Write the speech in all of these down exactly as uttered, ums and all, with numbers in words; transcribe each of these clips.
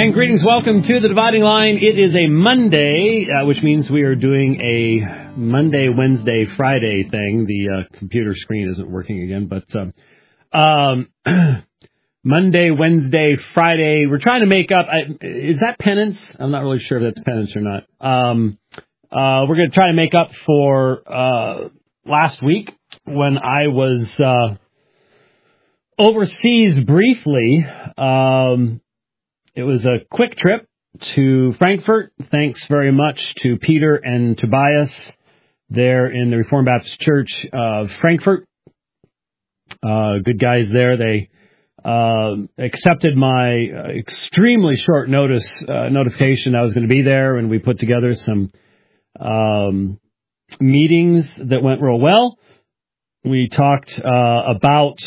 And greetings, welcome to the Dividing Line. It is a Monday, uh, which means we are doing a Monday, Wednesday, Friday thing. The uh, computer screen isn't working again, but um, um, Monday, Wednesday, Friday. We're trying to make up. I, is that penance? I'm not really sure if that's penance or not. Um, uh, we're going to try to make up for uh, last week when I was uh, overseas briefly. Um, It was a quick trip to Frankfurt. Thanks very much to Peter and Tobias there in the Reformed Baptist Church of Frankfurt. Uh, good guys there. They uh, accepted my uh, extremely short notice uh, notification I was going to be there, and we put together some um, meetings that went real well. We talked uh, about...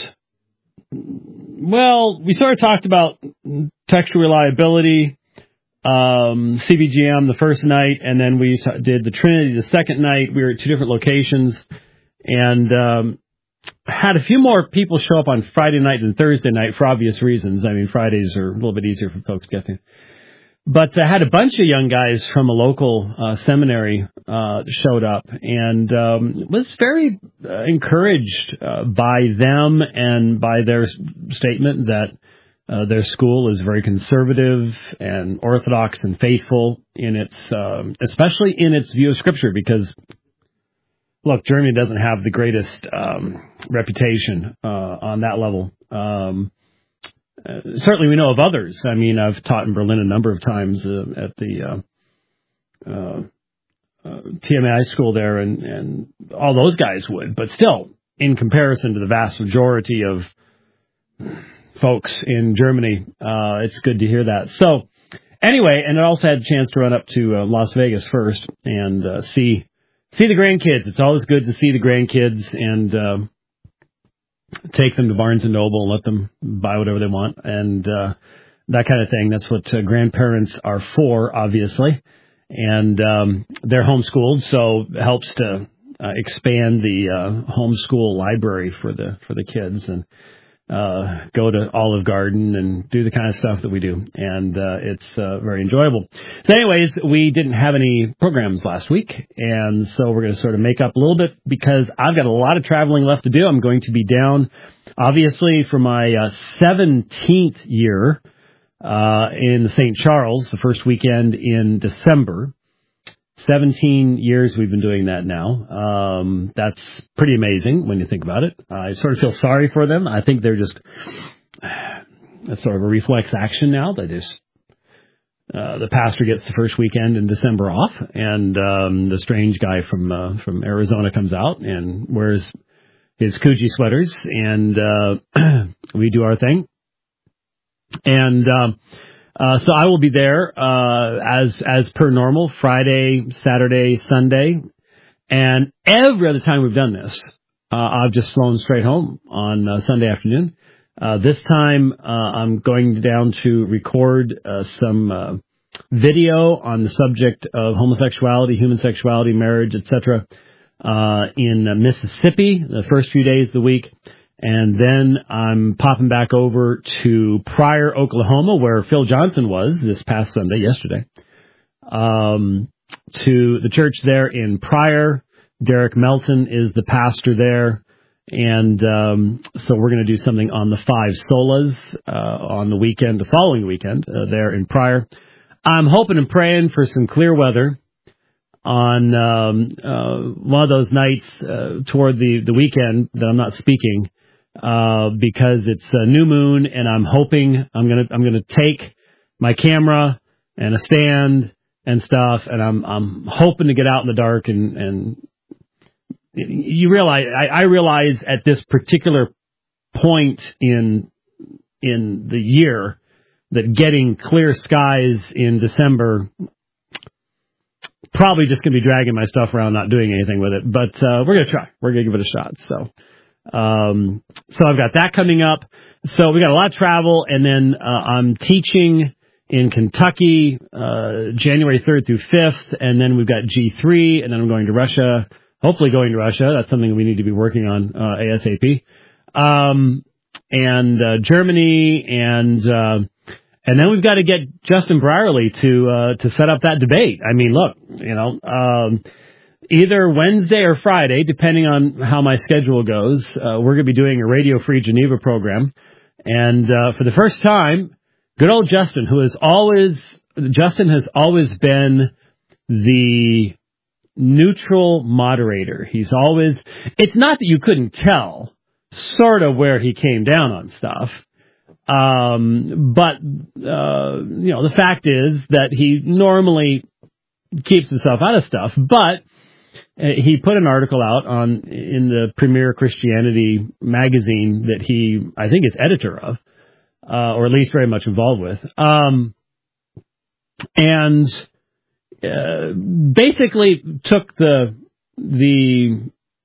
Well, we sort of talked about textual reliability, um, C B G M the first night, and then we t- did the Trinity the second night. We were at two different locations, and um, had a few more people show up on Friday night than Thursday night for obvious reasons. I mean, Fridays are a little bit easier for folks to get to. But I had a bunch of young guys from a local uh, seminary uh, showed up, and um, was very uh, encouraged uh, by them and by their statement that uh, their school is very conservative and orthodox and faithful in its, um, especially in its view of Scripture. Because, look, Germany doesn't have the greatest um, reputation uh, on that level. Um, Uh, certainly we know of others. I mean, I've taught in Berlin a number of times uh, at the uh, uh, uh, T M A I school there, and, and all those guys would. But still, in comparison to the vast majority of folks in Germany, uh, it's good to hear that. So anyway, and I also had a chance to run up to uh, Las Vegas first and uh, see see the grandkids. It's always good to see the grandkids and... Uh, take them to Barnes and Noble and let them buy whatever they want and uh, that kind of thing. That's what uh, grandparents are for, obviously. And um, they're homeschooled, so it helps to uh, expand the uh, homeschool library for the for the kids and uh, go to Olive Garden and do the kind of stuff that we do. And uh, it's uh, very enjoyable. So anyways, we didn't have any programs last week, and so we're going to sort of make up a little bit because I've got a lot of traveling left to do. I'm going to be down, obviously, for my uh, seventeenth year uh, in Saint Charles, the first weekend in December. seventeen years we've been doing that now. Um, that's pretty amazing when you think about it. I sort of feel sorry for them. I think they're just that's sort of a reflex action now. They just uh, the pastor gets the first weekend in December off, and um, the strange guy from uh, from Arizona comes out and wears his Coogi sweaters, and uh, we do our thing. And um, Uh, so I will be there, uh, as, as per normal, Friday, Saturday, Sunday. And every other time we've done this, uh, I've just flown straight home on uh, Sunday afternoon. Uh, this time, uh, I'm going down to record, uh, some, uh, video on the subject of homosexuality, human sexuality, marriage, et cetera, uh, in uh, Mississippi the first few days of the week. And then I'm popping back over to Pryor, Oklahoma, where Phil Johnson was this past Sunday, yesterday, um, to the church there in Pryor. Derek Melton is the pastor there. And um, so we're going to do something on the five solas uh, on the weekend, the following weekend, uh, there in Pryor. I'm hoping and praying for some clear weather on um, uh, one of those nights uh, toward the, the weekend that I'm not speaking. Uh, because it's a new moon, and I'm hoping I'm gonna I'm gonna take my camera and a stand and stuff, and I'm I'm hoping to get out in the dark and and you realize I, I realize at this particular point in in the year that getting clear skies in December probably just gonna be dragging my stuff around, not doing anything with it, but uh, we're gonna try. We're gonna give it a shot. So. Um, so I've got that coming up. So we got a lot of travel, and then uh, I'm teaching in Kentucky uh, January third through fifth, and then we've got G three, and then I'm going to Russia, hopefully going to Russia. That's something we need to be working on uh, ASAP. Um, and uh, Germany, and uh, And then we've got to get Justin Brierley to uh, to set up that debate. I mean, look, you know, um, either Wednesday or Friday, depending on how my schedule goes, uh, we're going to be doing a Radio Free Geneva program. And uh, for the first time, good old Justin, who has always, Justin has always been the neutral moderator. He's always, it's not that you couldn't tell sort of where he came down on stuff. Um, but, uh, you know, the fact is that he normally keeps himself out of stuff, but he put an article out on in the Premier Christianity magazine that he, I think, is editor of, uh, or at least very much involved with. Um, and uh, basically took the the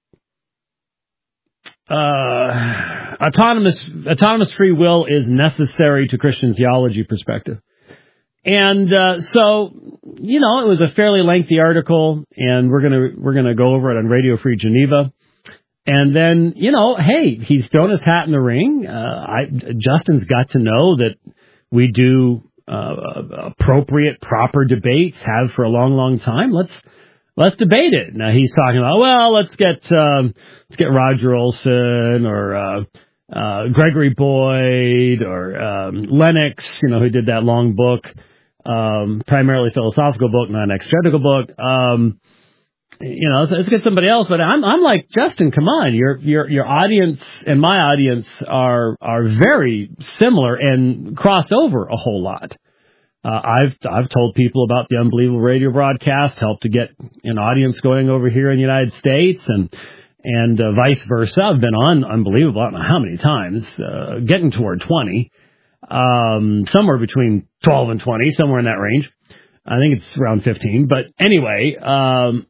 uh, autonomous autonomous free will is necessary to Christian theology perspective. And uh, so, you know, it was a fairly lengthy article, and we're gonna we're gonna go over it on Radio Free Geneva. And then, you know, hey, he's thrown his hat in the ring. Uh, I, Justin's got to know that we do uh, appropriate, proper debates, have for a long, long time. Let's let's debate it. Now he's talking about, well, let's get um, let's get Roger Olson or uh, uh, Gregory Boyd or um, Lennox, you know, who did that long book, um, primarily philosophical book, not an exegetical book. Um, You know, let's, let's get somebody else. But I'm, I'm like, Justin, come on. Your, your, your audience and my audience are, are very similar and cross over a whole lot. Uh, I've, I've told people about the Unbelievable Radio broadcast, helped to get an audience going over here in the United States, and, and uh, vice versa. I've been on Unbelievable, I don't know how many times, uh, getting toward twenty, um, somewhere between twelve and twenty, somewhere in that range. I think it's around fifteen, but anyway, um,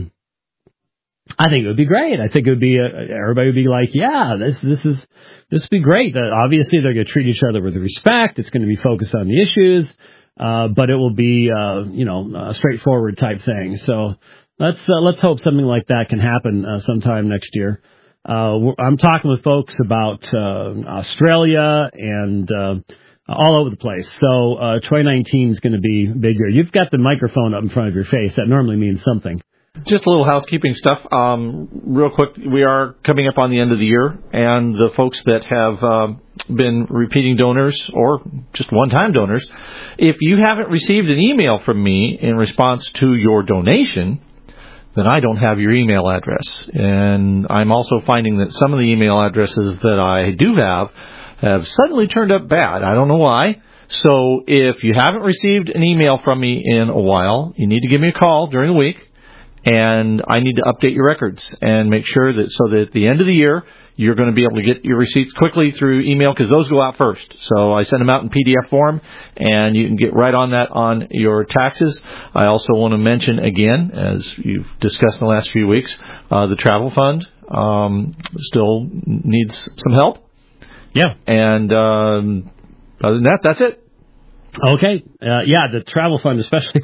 I think it would be great. I think it would be, a, everybody would be like, yeah, this, this is, this would be great. That obviously they're going to treat each other with respect. It's going to be focused on the issues, uh, but it will be, uh, you know, a straightforward type thing. So let's, uh, let's hope something like that can happen, uh, sometime next year. Uh, I'm talking with folks about, uh, Australia and, uh, all over the place. So uh, twenty nineteen is going to be a big year. You've got the microphone up in front of your face. That normally means something. Just a little housekeeping stuff. Um, real quick, we are coming up on the end of the year, and the folks that have uh, been repeating donors or just one-time donors, if you haven't received an email from me in response to your donation, then I don't have your email address. And I'm also finding that some of the email addresses that I do have have suddenly turned up bad. I don't know why. So if you haven't received an email from me in a while, you need to give me a call during the week, and I need to update your records and make sure that so that at the end of the year, you're going to be able to get your receipts quickly through email, because those go out first. So I send them out in P D F form, and you can get right on that on your taxes. I also want to mention again, as you've discussed in the last few weeks, uh, the travel fund um, still needs some help. Yeah. And um, other than that, that's it. Okay. Uh, yeah, the travel fund, especially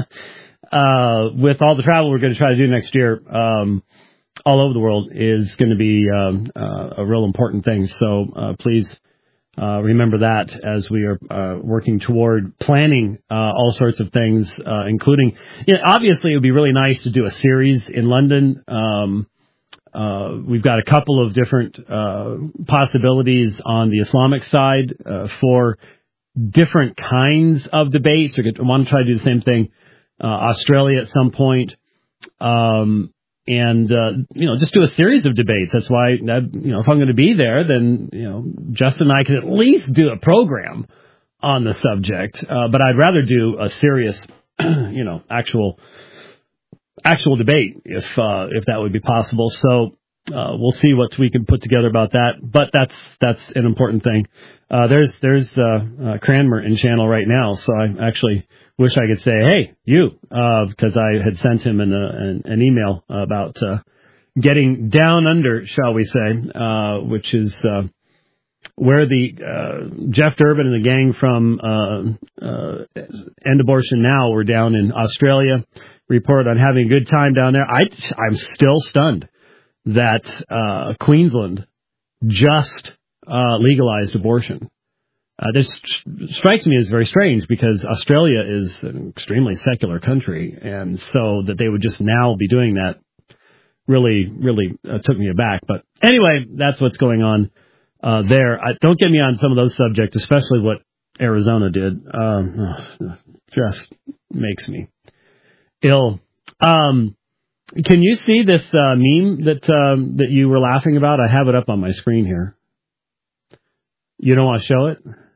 uh, with all the travel we're going to try to do next year um, all over the world, is going to be um, uh, a real important thing. So uh, please uh, remember that as we are uh, working toward planning uh, all sorts of things, uh, including, you know, obviously it would be really nice to do a series in London. Um Uh, we've got a couple of different uh, possibilities on the Islamic side uh, for different kinds of debates. We're going to want to try to do the same thing, uh, Australia at some point, um, and uh, you know, just do a series of debates. That's why, you know, if I'm going to be there, then, you know, Justin and I can at least do a program on the subject. Uh, but I'd rather do a serious, you know, actual. actual debate, if uh, if that would be possible. So uh, we'll see what we can put together about that. But that's that's an important thing. Uh, there's there's uh, uh, Cranmer in channel right now, so I actually wish I could say, hey, you, because uh, I had sent him an, uh, an, an email about uh, getting down under, shall we say, uh, which is uh, where the uh, Jeff Durbin and the gang from uh, uh, End Abortion Now were down in Australia. Report on having a good time down there. I, I'm still stunned that uh, Queensland just uh, legalized abortion. Uh, this strikes me as very strange because Australia is an extremely secular country, and so that they would just now be doing that really, really uh, took me aback. But anyway, that's what's going on uh, there. I, don't get me on some of those subjects, especially what Arizona did. Um, oh, just makes me ill. Um, can you see this uh, meme that um, that you were laughing about? I have it up on my screen here. You don't want to show it?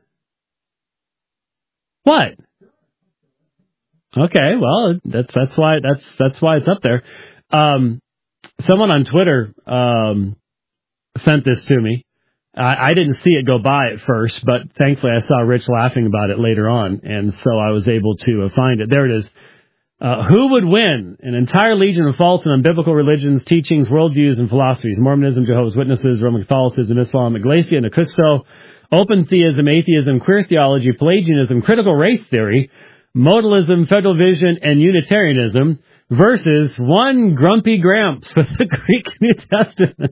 What? Okay, well, that's that's why that's that's why it's up there. Um, someone on Twitter um, sent this to me. I, I didn't see it go by at first, but thankfully I saw Rich laughing about it later on, and so I was able to uh, find it. There it is. Uh, who would win? An entire legion of false and unbiblical religions, teachings, worldviews, and philosophies. Mormonism, Jehovah's Witnesses, Roman Catholicism, Islam, Iglesia Ni Cristo, open theism, atheism, queer theology, Pelagianism, critical race theory, modalism, federal vision, and Unitarianism versus one grumpy Gramps with the Greek New Testament.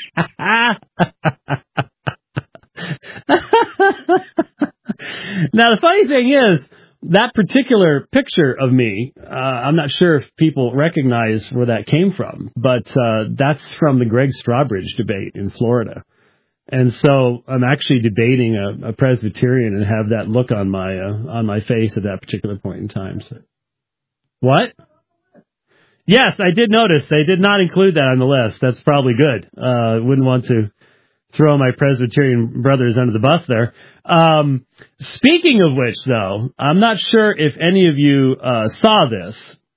Now, the funny thing is, that particular picture of me, uh, I'm not sure if people recognize where that came from, but uh, that's from the Greg Strawbridge debate in Florida. And so I'm actually debating a, a Presbyterian and have that look on my uh, on my face at that particular point in time. So. What? Yes, I did notice they did not include that on the list. That's probably good. Uh, wouldn't want to throw my Presbyterian brothers under the bus there. Um, speaking of which, though, I'm not sure if any of you uh, saw this,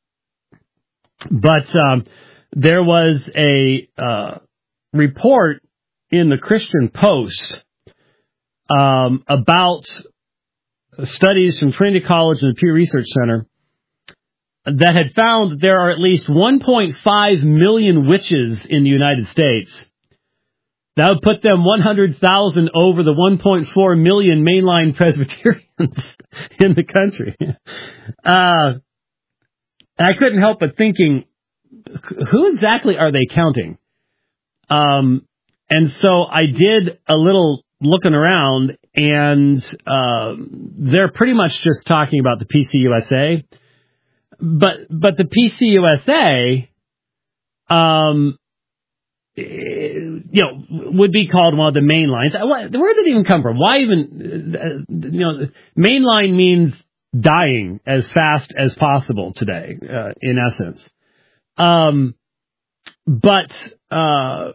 but um, there was a uh, report in the Christian Post um, about studies from Trinity College and the Pew Research Center that had found that there are at least one point five million witches in the United States. That would put them one hundred thousand over the one point four million mainline Presbyterians in the country. Uh, I couldn't help but thinking, who exactly are they counting? Um, and so I did a little looking around, and uh, they're pretty much just talking about the P C U S A. But but the P C U S A, um, you know, would be called one of the main lines. Where did it even come from? Why even, you know, mainline means dying as fast as possible today, uh, in essence. Um, but uh,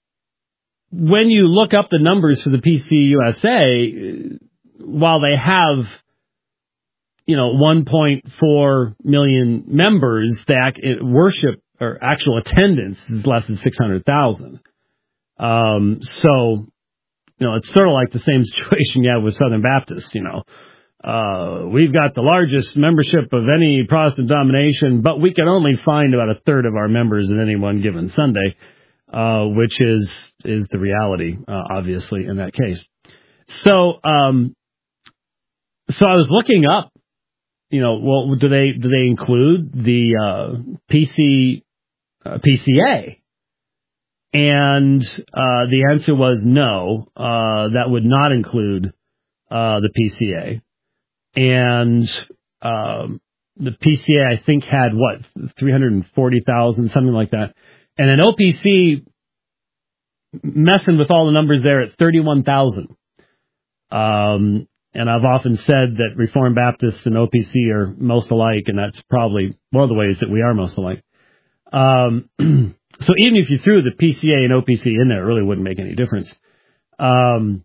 when you look up the numbers for the P C U S A, while they have, you know, one point four million members, that worship or actual attendance is less than six hundred thousand. Um, so, you know, it's sort of like the same situation you have with Southern Baptists, you know. Uh, we've got the largest membership of any Protestant denomination, but we can only find about a third of our members in any one given Sunday, uh, which is, is the reality, uh, obviously, in that case. So, um, so I was looking up, you know, well, do they, do they include the, uh, P C, uh, P C A? And, uh, the answer was no, uh, that would not include, uh, the P C A. And, um, the P C A, I think, had what, three hundred forty thousand, something like that. And an O P C, messing with all the numbers there, at thirty-one thousand. Um, and I've often said that Reformed Baptists and O P C are most alike, and that's probably one of the ways that we are most alike. Um, so even if you threw the P C A and O P C in there, it really wouldn't make any difference. Um,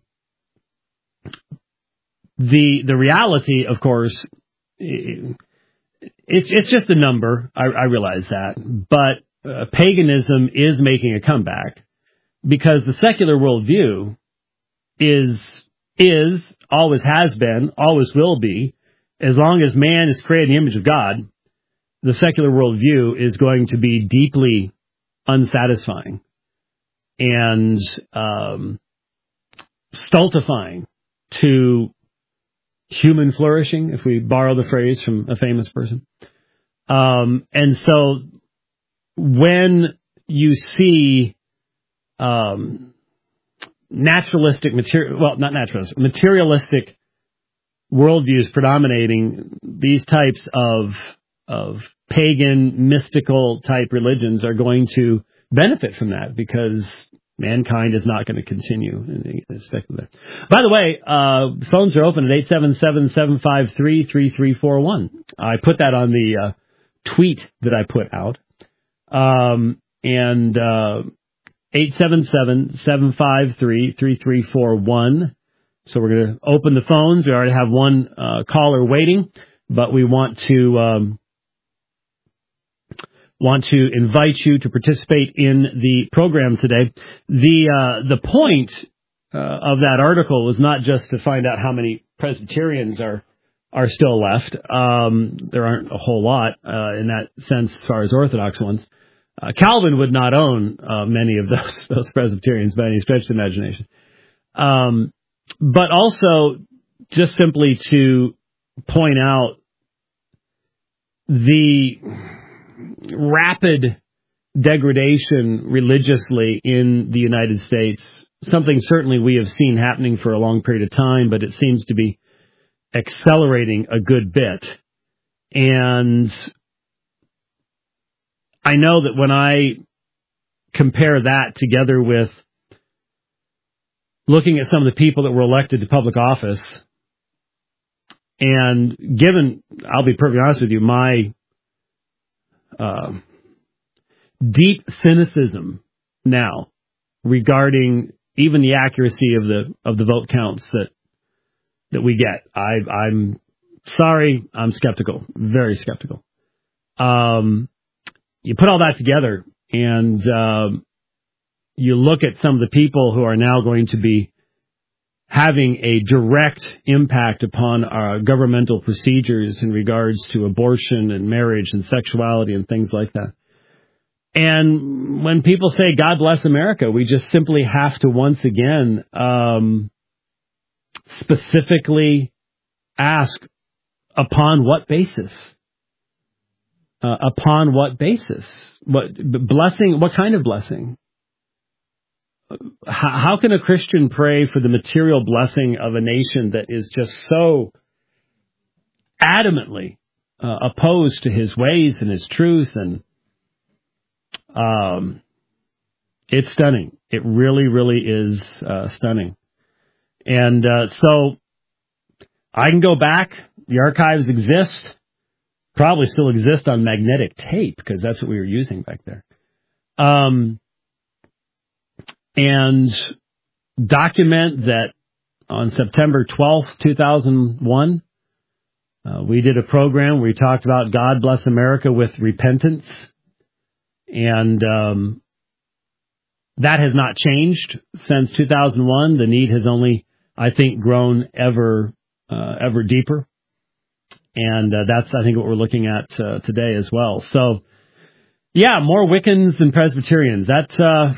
the the reality, of course, it's it's just a number. I, I realize that, but uh, paganism is making a comeback because the secular worldview is is always has been, always will be, as long as man is created in the image of God. The secular worldview is going to be deeply unsatisfying and um, stultifying to human flourishing, if we borrow the phrase from a famous person. Um, and so when you see um, naturalistic material, well, not naturalistic, materialistic worldviews predominating, these types of of pagan, mystical type religions are going to benefit from that because mankind is not going to continue in respect of that. By the way, uh, phones are open at eight seven seven, seven five three, three three four one. I put that on the uh, tweet that I put out. Um, and uh, eight seven seven, seven five three, three three four one. So we're going to open the phones. We already have one uh, caller waiting, but we want to um, want to invite you to participate in the program today. The uh, the point uh, of that article was not just to find out how many Presbyterians are are still left. Um, there aren't a whole lot uh, in that sense as far as Orthodox ones. Uh, Calvin would not own uh, many of those those Presbyterians by any stretch of the imagination. Um, but also just simply to point out the rapid degradation religiously in the United States, something certainly we have seen happening for a long period of time, but it seems to be accelerating a good bit. And I know that when I compare that together with looking at some of the people that were elected to public office, and given, I'll be perfectly honest with you, my uh, deep cynicism now regarding even the accuracy of the of the vote counts that that we get, I, I'm sorry, I'm skeptical, very skeptical. Um, you put all that together, and um, you look at some of the people who are now going to be having a direct impact upon our governmental procedures in regards to abortion and marriage and sexuality and things like that. And when people say, God bless America, we just simply have to once again um, specifically ask, upon what basis? Uh, upon what basis? What blessing? What kind of blessing? How, how can a Christian pray for the material blessing of a nation that is just so adamantly uh, opposed to his ways and his truth? And um, it's stunning. It really, really is uh, stunning. And uh, so I can go back. The archives exist. Probably still exist on magnetic tape because that's what we were using back there. Um, and document that on September twelfth, two thousand one, uh, we did a program where we talked about God bless America with repentance. And um, that has not changed since two thousand one. The need has only, I think, grown ever, uh, ever deeper. And uh, that's, I think, what we're looking at uh, today as well. So, yeah, more Wiccans than Presbyterians. That uh,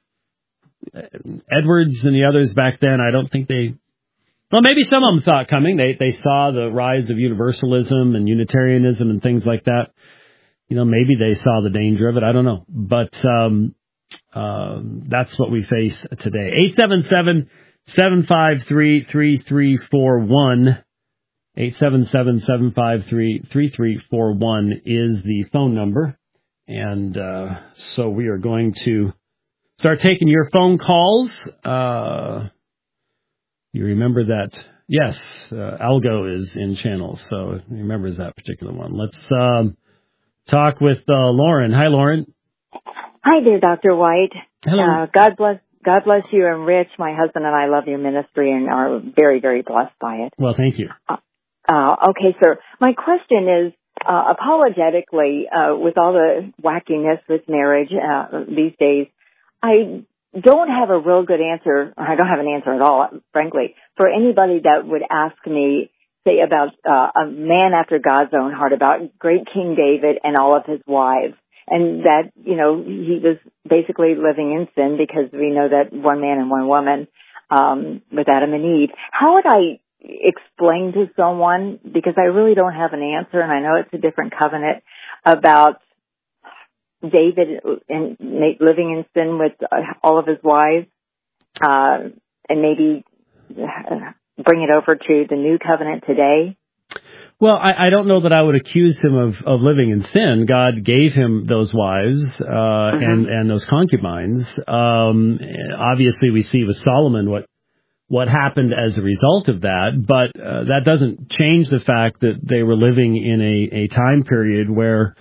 Edwards and the others back then, I don't think they... Well, maybe some of them saw it coming. They they saw the rise of universalism and Unitarianism and things like that. You know, maybe they saw the danger of it. I don't know. But um, uh, that's what we face today. eight seven seven, seven five three, three three four one. eight seven seven, seven five three, three three four one is the phone number. And uh, so we are going to start taking your phone calls. Uh, you remember that, yes, uh, Algo is in channels, so he remembers that particular one. Let's um, talk with uh, Lauren. Hi, Lauren. Hi there, Doctor White. Hello. Uh, God bless God bless you and Rich. My husband and I love your ministry and are very, very blessed by it. Well, thank you. Uh, Uh, okay, sir. My question is, uh, apologetically, uh, with all the wackiness with marriage uh, these days, I don't have a real good answer. I don't have an answer at all, frankly, for anybody that would ask me, say, about uh, a man after God's own heart, about great King David and all of his wives, and that, you know, he was basically living in sin because we know that one man and one woman um, with Adam and Eve. How would I explain to someone, because I really don't have an answer, and I know it's a different covenant, about David and living in sin with all of his wives, uh, and maybe bring it over to the new covenant today? Well, I, I don't know that I would accuse him of, of living in sin. God gave him those wives uh, mm-hmm. and, and those concubines. Um, obviously, we see with Solomon what what happened as a result of that, but uh, that doesn't change the fact that they were living in a, a time period where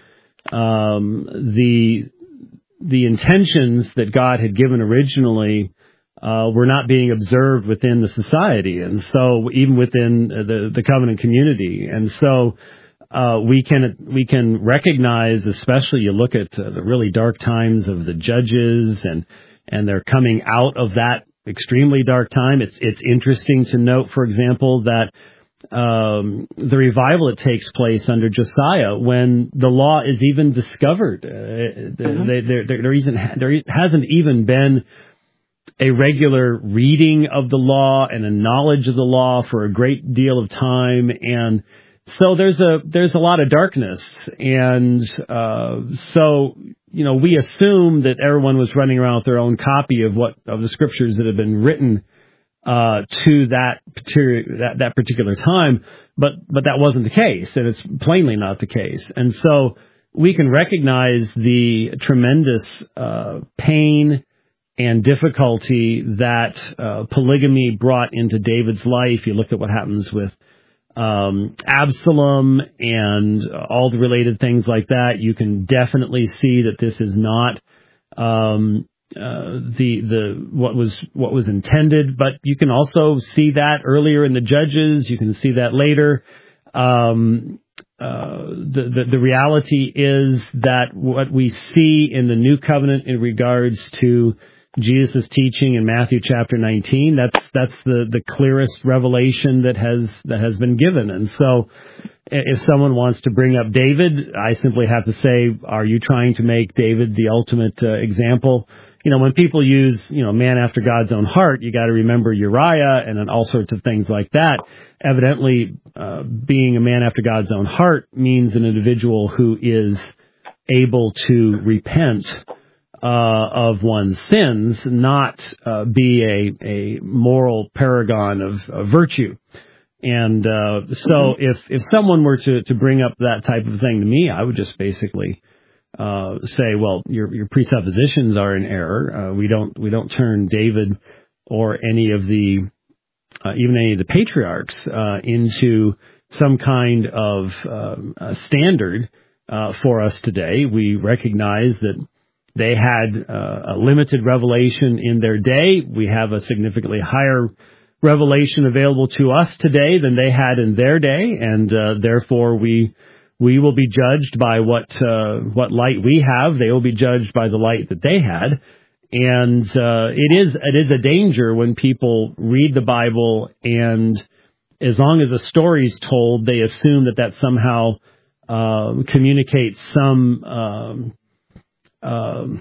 um, the the intentions that God had given originally Uh, were not being observed within the society, and so even within the, the covenant community. And so uh, we can we can recognize, especially you look at uh, the really dark times of the judges, and and they're coming out of that extremely dark time. It's it's interesting to note, for example, that um, the revival that takes place under Josiah, when the law is even discovered, uh, mm-hmm. they, there, there, there, isn't, there hasn't even been a regular reading of the law and a knowledge of the law for a great deal of time. And so there's a, there's a lot of darkness. And, uh, so, you know, we assume that everyone was running around with their own copy of what, of the scriptures that have been written, uh, to that particular, that, that particular time. But, but that wasn't the case. And it's plainly not the case. And so we can recognize the tremendous, uh, pain and difficulty that uh, polygamy brought into David's life. You look at what happens with um, Absalom and all the related things like that. You can definitely see that this is not um, uh, the the what was what was intended. But you can also see that earlier in the Judges. You can see that later. Um, uh, the, the the reality is that what we see in the New Covenant in regards to Jesus' teaching in Matthew chapter nineteen, that's that's the, the clearest revelation that has that has been given. And so if someone wants to bring up David, I simply have to say, are you trying to make David the ultimate uh, example? You know, when people use, you know, man after God's own heart, you got to remember Uriah and then all sorts of things like that. Evidently, uh, being a man after God's own heart means an individual who is able to repent Uh, of one's sins, not uh, be a, a moral paragon of, of virtue. And uh, so mm-hmm. if, if someone were to, to bring up that type of thing to me, I would just basically uh, say, well, your your presuppositions are in error. Uh, we don't we don't turn David or any of the uh, even any of the patriarchs uh, into some kind of uh, standard uh, for us today. We recognize that they had uh, a limited revelation in their day. We have a significantly higher revelation available to us today than they had in their day, and uh, therefore we we will be judged by what uh, what light we have. They will be judged by the light that they had, and uh, it is it is a danger when people read the Bible, and as long as a story is told, they assume that that somehow uh, communicates some. Um, Um,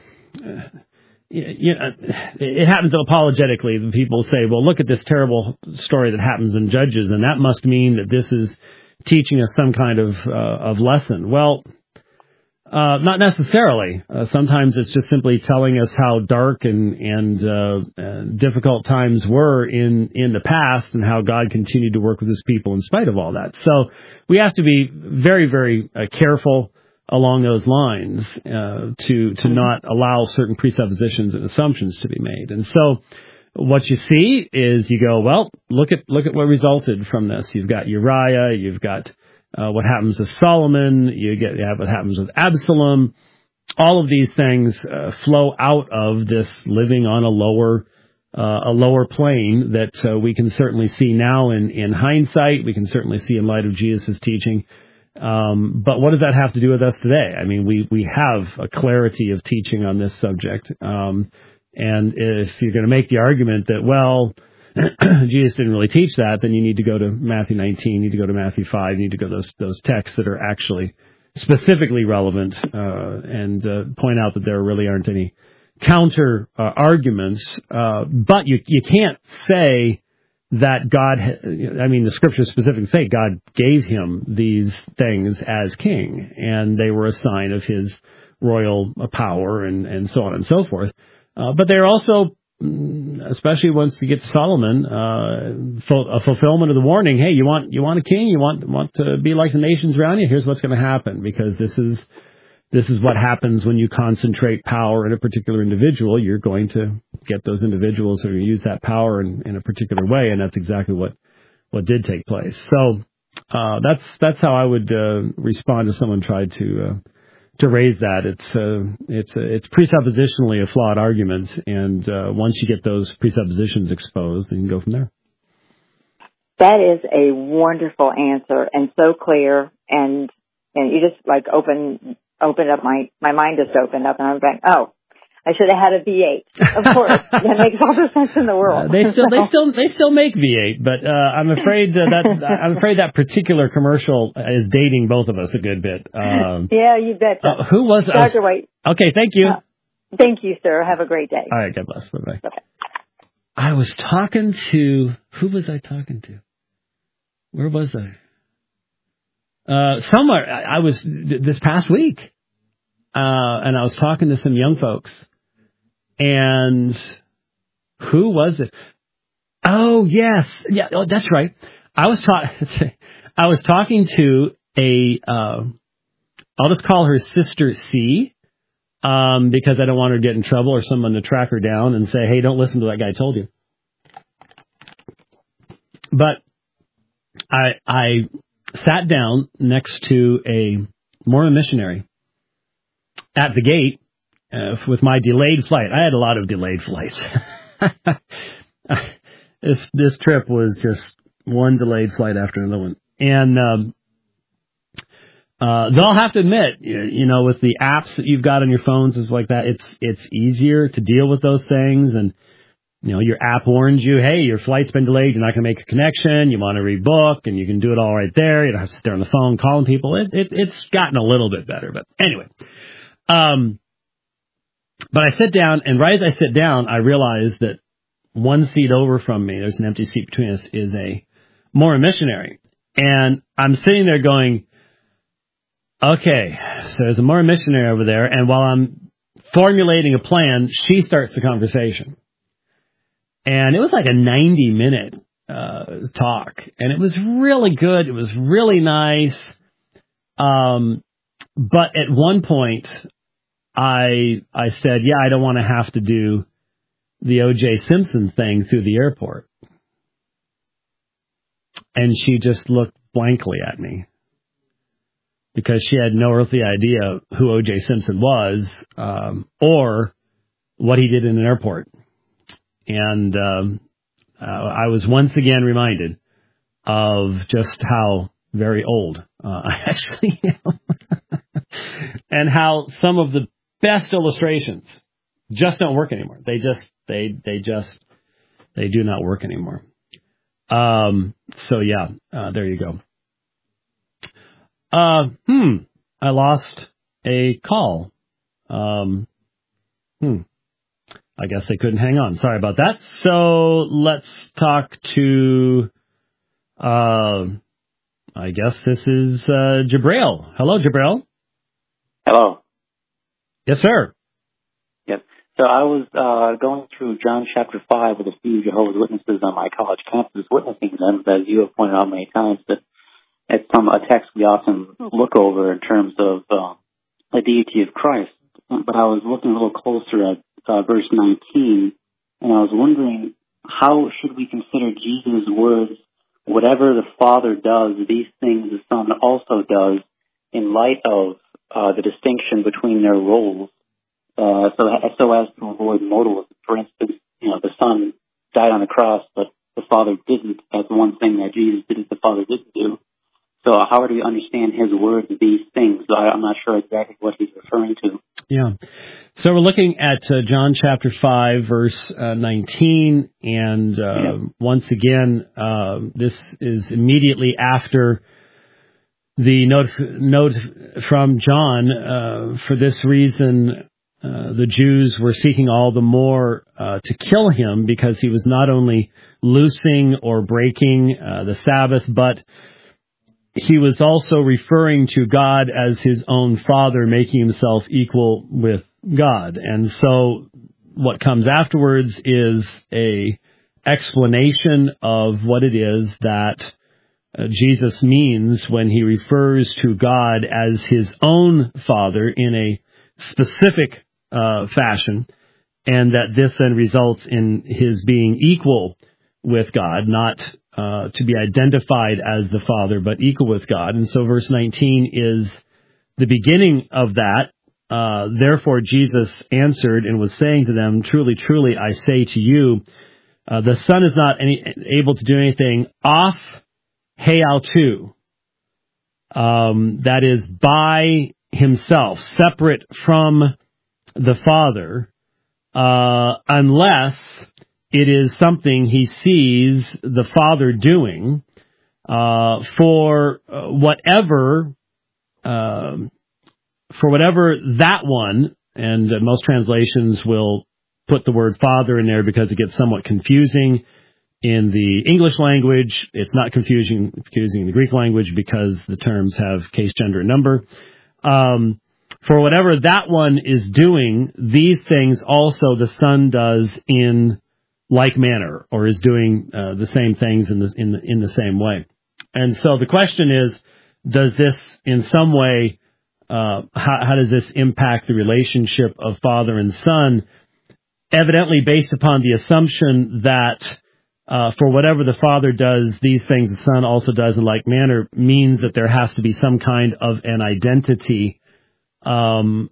you know, it happens apologetically. People say, well, look at this terrible story that happens in Judges, and that must mean that this is teaching us some kind of, uh, of lesson. Well, uh, not necessarily. Uh, sometimes it's just simply telling us how dark and, and, uh, uh, difficult times were in, in the past and how God continued to work with his people in spite of all that. So we have to be very, very uh, careful along those lines, uh, to, to not allow certain presuppositions and assumptions to be made. And so what you see is you go, well, look at, look at what resulted from this. You've got Uriah, you've got, uh, what happens with Solomon, you get, you have what happens with Absalom. All of these things, uh, flow out of this living on a lower, uh, a lower plane that, uh, we can certainly see now in, in hindsight. We can certainly see in light of Jesus' teaching. Um, but what does that have to do with us today? I mean, we, we have a clarity of teaching on this subject. Um, and if you're going to make the argument that, well, Jesus didn't really teach that, then you need to go to Matthew nineteen, you need to go to Matthew five, you need to go to those, those texts that are actually specifically relevant, uh, and, uh, point out that there really aren't any counter, uh, arguments. Uh, but you, you can't say that God, I mean, the scriptures specifically say God gave him these things as king, and they were a sign of his royal power and, and so on and so forth. Uh, but they're also especially once you get to Solomon, uh, a fulfillment of the warning. Hey, you want you want a king? You want want to be like the nations around you? Here's what's going to happen, because this is this is what happens when you concentrate power in a particular individual. You're going to get those individuals who use that power in, in a particular way, and that's exactly what what did take place. So uh, that's that's how I would uh, respond if someone tried to. Uh, To raise that, it's uh, it's uh, it's presuppositionally a flawed argument, and uh, once you get those presuppositions exposed, then you can go from there. That is a wonderful answer and so clear, and and you just like open open up my my mind just opened up, and I was like, oh, I should have had a V eight. Of course, that makes all the sense in the world. Uh, they still, they still, they still make V eight, but uh, I'm afraid uh, that I'm afraid that particular commercial is dating both of us a good bit. Um, yeah, you bet. Uh, who was Doctor White? Okay, thank you. Uh, thank you, sir. Have a great day. All right, God bless. Bye bye. Okay. I was talking to who was I talking to? Where was I? Uh, somewhere. I, I was this past week, uh, and I was talking to some young folks. And who was it? Oh, yes. Yeah, oh, that's right. I was ta- I was talking to a, uh, I'll just call her Sister C, um, because I don't want her to get in trouble or someone to track her down and say, hey, don't listen to that guy told you. But I, I sat down next to a Mormon missionary at the gate. Uh, with my delayed flight. I had a lot of delayed flights. this this trip was just one delayed flight after another one. And um, uh, they'll have to admit, you, you know, with the apps that you've got on your phones, is like that. It's it's easier to deal with those things. And, you know, your app warns you, hey, your flight's been delayed. You're not going to make a connection. You want to rebook, and you can do it all right there. You don't have to sit there on the phone calling people. It, it it's gotten a little bit better. But anyway. Um. But I sit down, and right as I sit down, I realize that one seat over from me, there's an empty seat between us, is a Mormon missionary. And I'm sitting there going, okay, so there's a Mormon missionary over there, and while I'm formulating a plan, she starts the conversation. And it was like a ninety-minute uh, talk, and it was really good. It was really nice. Um, but at one point, I I said, yeah, I don't want to have to do the O J Simpson thing through the airport. And she just looked blankly at me because she had no earthly idea who O J Simpson was, um, or what he did in an airport. And um, uh, I was once again reminded of just how very old uh, I actually am. And how some of the best illustrations just don't work anymore. They just, they, they just, they do not work anymore. Um, so yeah, uh, there you go. Uh, hmm, I lost a call. Um, hmm, I guess they couldn't hang on. Sorry about that. So let's talk to, uh, I guess this is, uh, Jabrail. Hello, Jabrail. Hello. Yes, sir. Yes. So I was uh, going through John chapter five with a few Jehovah's Witnesses on my college campus, witnessing them, as you have pointed out many times, that it's some a text we often look over in terms of uh, the deity of Christ. But I was looking a little closer at uh, verse nineteen, and I was wondering, how should we consider Jesus' words, whatever the Father does, these things the Son also does, in light of Uh, the distinction between their roles, uh, so so as to avoid modalism. For instance, you know, the Son died on the cross, but the Father didn't. That's one thing that Jesus did that the Father didn't do. So how do you understand His words, these things? I, I'm not sure exactly what He's referring to. Yeah. So we're looking at uh, John chapter five, verse uh, nineteen, and uh, yeah. once again, uh, this is immediately after the note, note from John, uh, for this reason, uh, the Jews were seeking all the more uh, to kill him, because he was not only loosing or breaking uh, the Sabbath, but he was also referring to God as his own Father, making himself equal with God. And so what comes afterwards is a explanation of what it is that uh, Jesus means when he refers to God as his own Father in a specific uh, fashion, and that this then results in his being equal with God, not uh, to be identified as the Father, but equal with God. And so verse nineteen is the beginning of that. Uh, therefore, Jesus answered and was saying to them, truly, truly, I say to you, uh, the Son is not any, able to do anything off heautu, um, that is by himself, separate from the Father, uh, unless it is something he sees the Father doing, uh, for whatever, uh, for whatever that one, and uh, most translations will put the word Father in there because it gets somewhat confusing in the English language. It's not confusing, confusing in the Greek language because the terms have case, gender, and number. Um, for whatever that one is doing, these things also the Son does in like manner, or is doing uh, the same things in the, in the in the same way. And so the question is, does this in some way, uh, how, how does this impact the relationship of Father and Son? Evidently based upon the assumption that uh, for whatever the Father does, these things the Son also does in like manner, means that there has to be some kind of an identity um,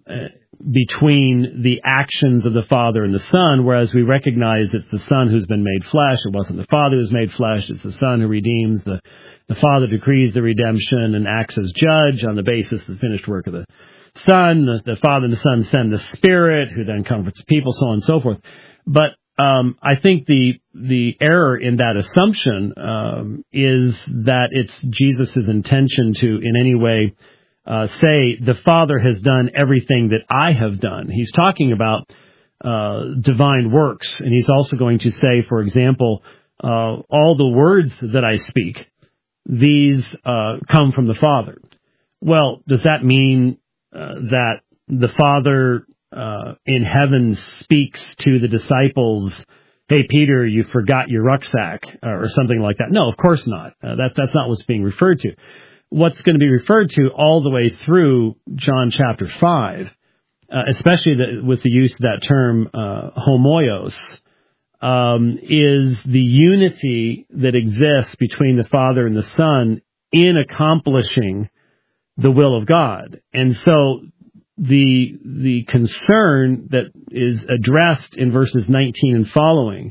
between the actions of the Father and the Son, whereas we recognize it's the Son who's been made flesh. It wasn't the Father who's made flesh. It's the Son who redeems. The, the Father decrees the redemption and acts as judge on the basis of the finished work of the Son. The, the Father and the Son send the Spirit, who then comforts people, so on and so forth. But um, I think the the error in that assumption um, is that it's Jesus' intention to, in any way, Uh, say the Father has done everything that I have done. He's talking about uh, divine works, and he's also going to say, for example, uh, all the words that I speak, these uh, come from the Father. Well, does that mean uh, that the Father uh, in heaven speaks to the disciples, hey, Peter, you forgot your rucksack, or something like that? No, of course not. Uh, that, that's not what's being referred to. What's going to be referred to all the way through John chapter five, uh, especially the, with the use of that term uh, homoios, um, is the unity that exists between the Father and the Son in accomplishing the will of God. And so the the concern that is addressed in verses nineteen and following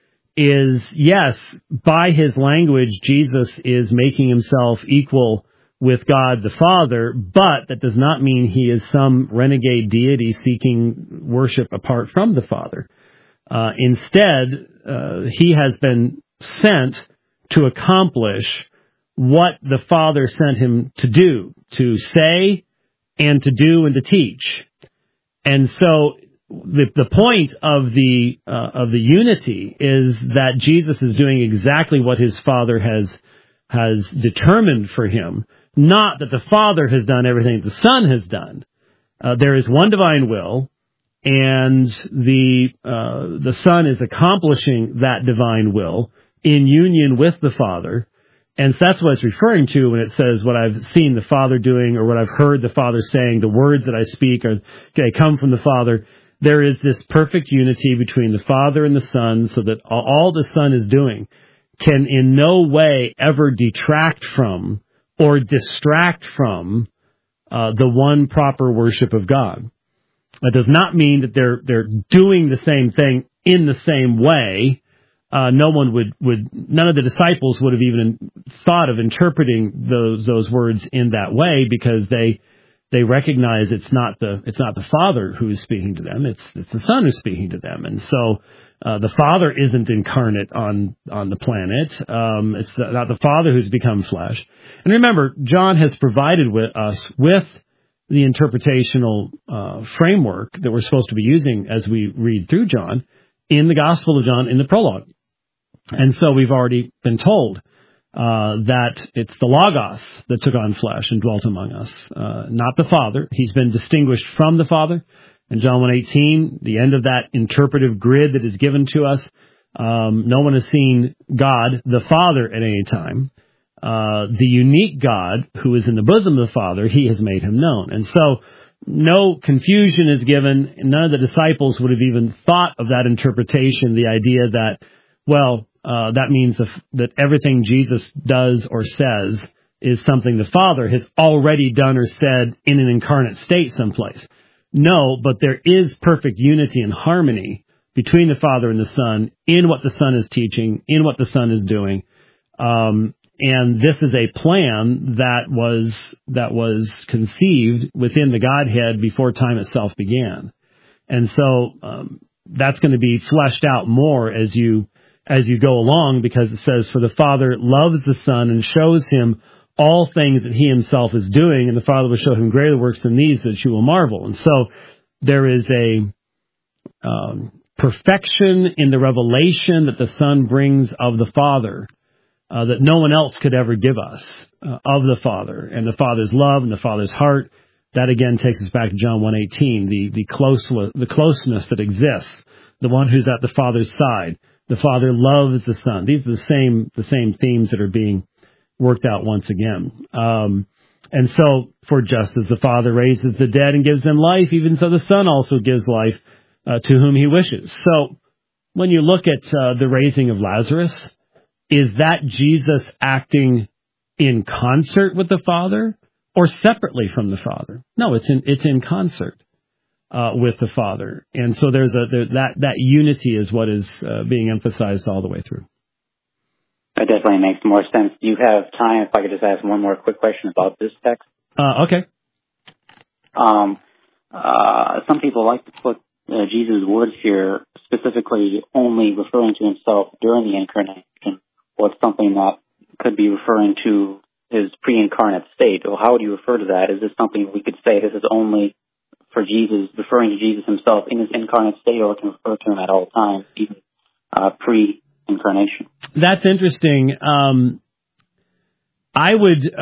is, yes, by his language, Jesus is making himself equal with God the Father, but that does not mean he is some renegade deity seeking worship apart from the Father. Uh, instead, uh, he has been sent to accomplish what the Father sent him to do, to say and to do and to teach. And so The, the point of the uh, of the unity is that Jesus is doing exactly what his Father has has determined for him, not that the Father has done everything that the Son has done. Uh, there is one divine will, and the uh, the Son is accomplishing that divine will in union with the Father, and so that's what it's referring to when it says what I've seen the Father doing, or what I've heard the Father saying. The words that I speak are okay, come from the Father. There is this perfect unity between the Father and the Son, so that all the Son is doing can in no way ever detract from or distract from uh, the one proper worship of God. That does not mean that they're they're doing the same thing in the same way. Uh, no one would, would none of the disciples would have even thought of interpreting those those words in that way, because they They recognize it's not the it's not the Father who is speaking to them; it's it's the Son who's speaking to them. And so uh, the Father isn't incarnate on on the planet. Um, it's the, not the Father who's become flesh. And remember, John has provided with us with the interpretational uh, framework that we're supposed to be using as we read through John in the Gospel of John in the prologue. And so we've already been told Uh, that it's the Logos that took on flesh and dwelt among us, uh, not the Father. He's been distinguished from the Father. in John one eighteen, the end of that interpretive grid that is given to us. Um, no one has seen God, the Father, at any time. Uh, the unique God who is in the bosom of the Father, he has made him known. And so no confusion is given. None of the disciples would have even thought of that interpretation, the idea that, well, uh, that means that everything Jesus does or says is something the Father has already done or said in an incarnate state someplace. No, but there is perfect unity and harmony between the Father and the Son in what the Son is teaching, in what the Son is doing. Um, and this is a plan that was that was conceived within the Godhead before time itself began. And so um, that's going to be fleshed out more as you as you go along, because it says, for the Father loves the Son and shows him all things that he himself is doing, and the Father will show him greater works than these, that you will marvel. And so there is a um, perfection in the revelation that the Son brings of the Father uh, that no one else could ever give us uh, of the Father, and the Father's love and the Father's heart. That again takes us back to John one eighteen, the the close the closeness that exists, the one who's at the Father's side. The Father loves the Son. These are the same the same themes that are being worked out once again. Um, and so, for just as the Father raises the dead and gives them life, even so the Son also gives life uh, to whom he wishes. So, when you look at uh, the raising of Lazarus, is that Jesus acting in concert with the Father or separately from the Father? No, it's in it's in concert uh, with the Father. And so there's a there, that that unity is what is uh, being emphasized all the way through. That definitely makes more sense. Do you have time if I could just ask one more quick question about this text? Uh, okay. Um, uh, some people like to put uh, Jesus' words here specifically only referring to himself during the incarnation, or it's something that could be referring to his pre-incarnate state. Well, how would you refer to that? Is this something we could say this is only for Jesus, referring to Jesus himself in his incarnate state, or it can refer to him at all times, even uh, pre-incarnation? That's interesting. Um, I would,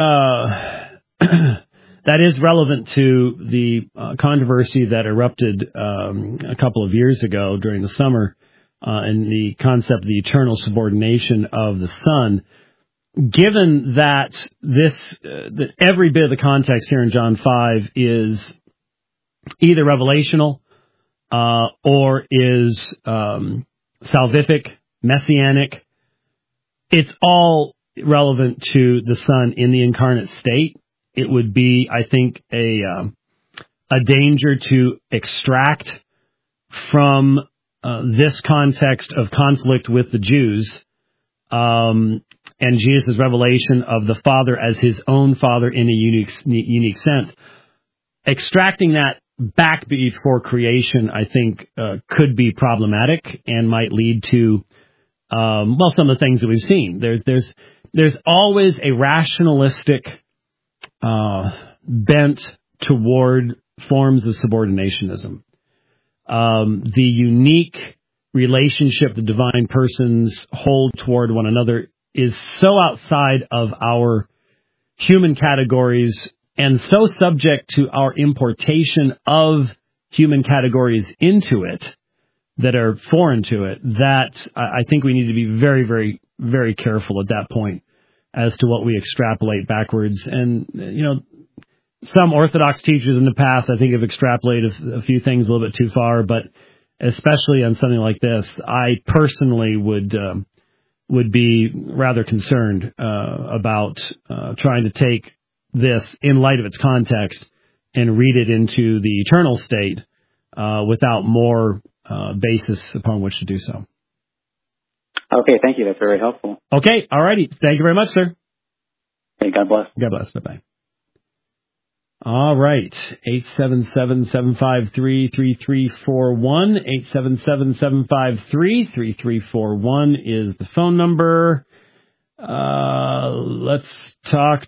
uh, that is relevant to the uh, controversy that erupted um, a couple of years ago during the summer uh, in the concept of the eternal subordination of the Son. Given that this, uh, that every bit of the context here in John five is either revelational uh, or is um, salvific, messianic, it's all relevant to the Son in the incarnate state. It would be, I think, a um, a danger to extract from uh, this context of conflict with the Jews um, and Jesus' revelation of the Father as his own Father in a unique unique sense. Extracting that back before creation, I think, uh, could be problematic and might lead to Um, well, some of the things that we've seen. There's there's there's always a rationalistic uh, bent toward forms of subordinationism. Um, the unique relationship the divine persons hold toward one another is so outside of our human categories and so subject to our importation of human categories into it that are foreign to it, that I think we need to be very, very, very careful at that point as to what we extrapolate backwards. And, you know, some Orthodox teachers in the past, I think, have extrapolated a few things a little bit too far, but especially on something like this, I personally would um, would be rather concerned uh, about uh, trying to take this in light of its context and read it into the eternal state uh, without more Uh, basis upon which to do so. Okay, thank you. That's very helpful. Okay, all righty. Thank you very much, sir. Hey, God bless. God bless. Bye-bye. All right. eight seven seven, seven five three, three three four one. eight seven seven, seven five three, three three four one is the phone number. Uh, let's talk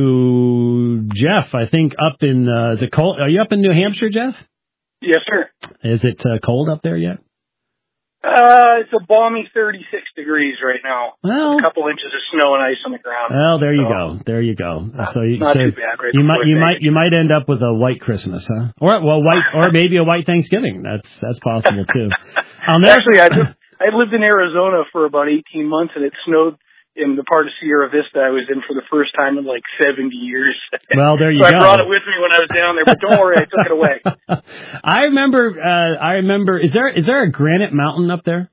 to Jeff, I think up in, uh, is it cold? Are you up in New Hampshire, Jeff? Yes, sir. Is it uh, cold up there yet? Uh, it's a balmy thirty-six degrees right now. Well, a couple inches of snow and ice on the ground. Well, there you so, go. There you go. Not, so you, not so too bad, right? You might, you might, day. you might end up with a white Christmas, huh? Or well, white, or maybe a white Thanksgiving. That's that's possible too. I'll never, Actually, I just, I lived in Arizona for about eighteen months, and it snowed in the part of Sierra Vista I was in for the first time in like seventy years. Well, there you so go. I brought it with me when I was down there, but don't worry, I took it away. I remember. Uh, I remember. Is there is there a granite mountain up there?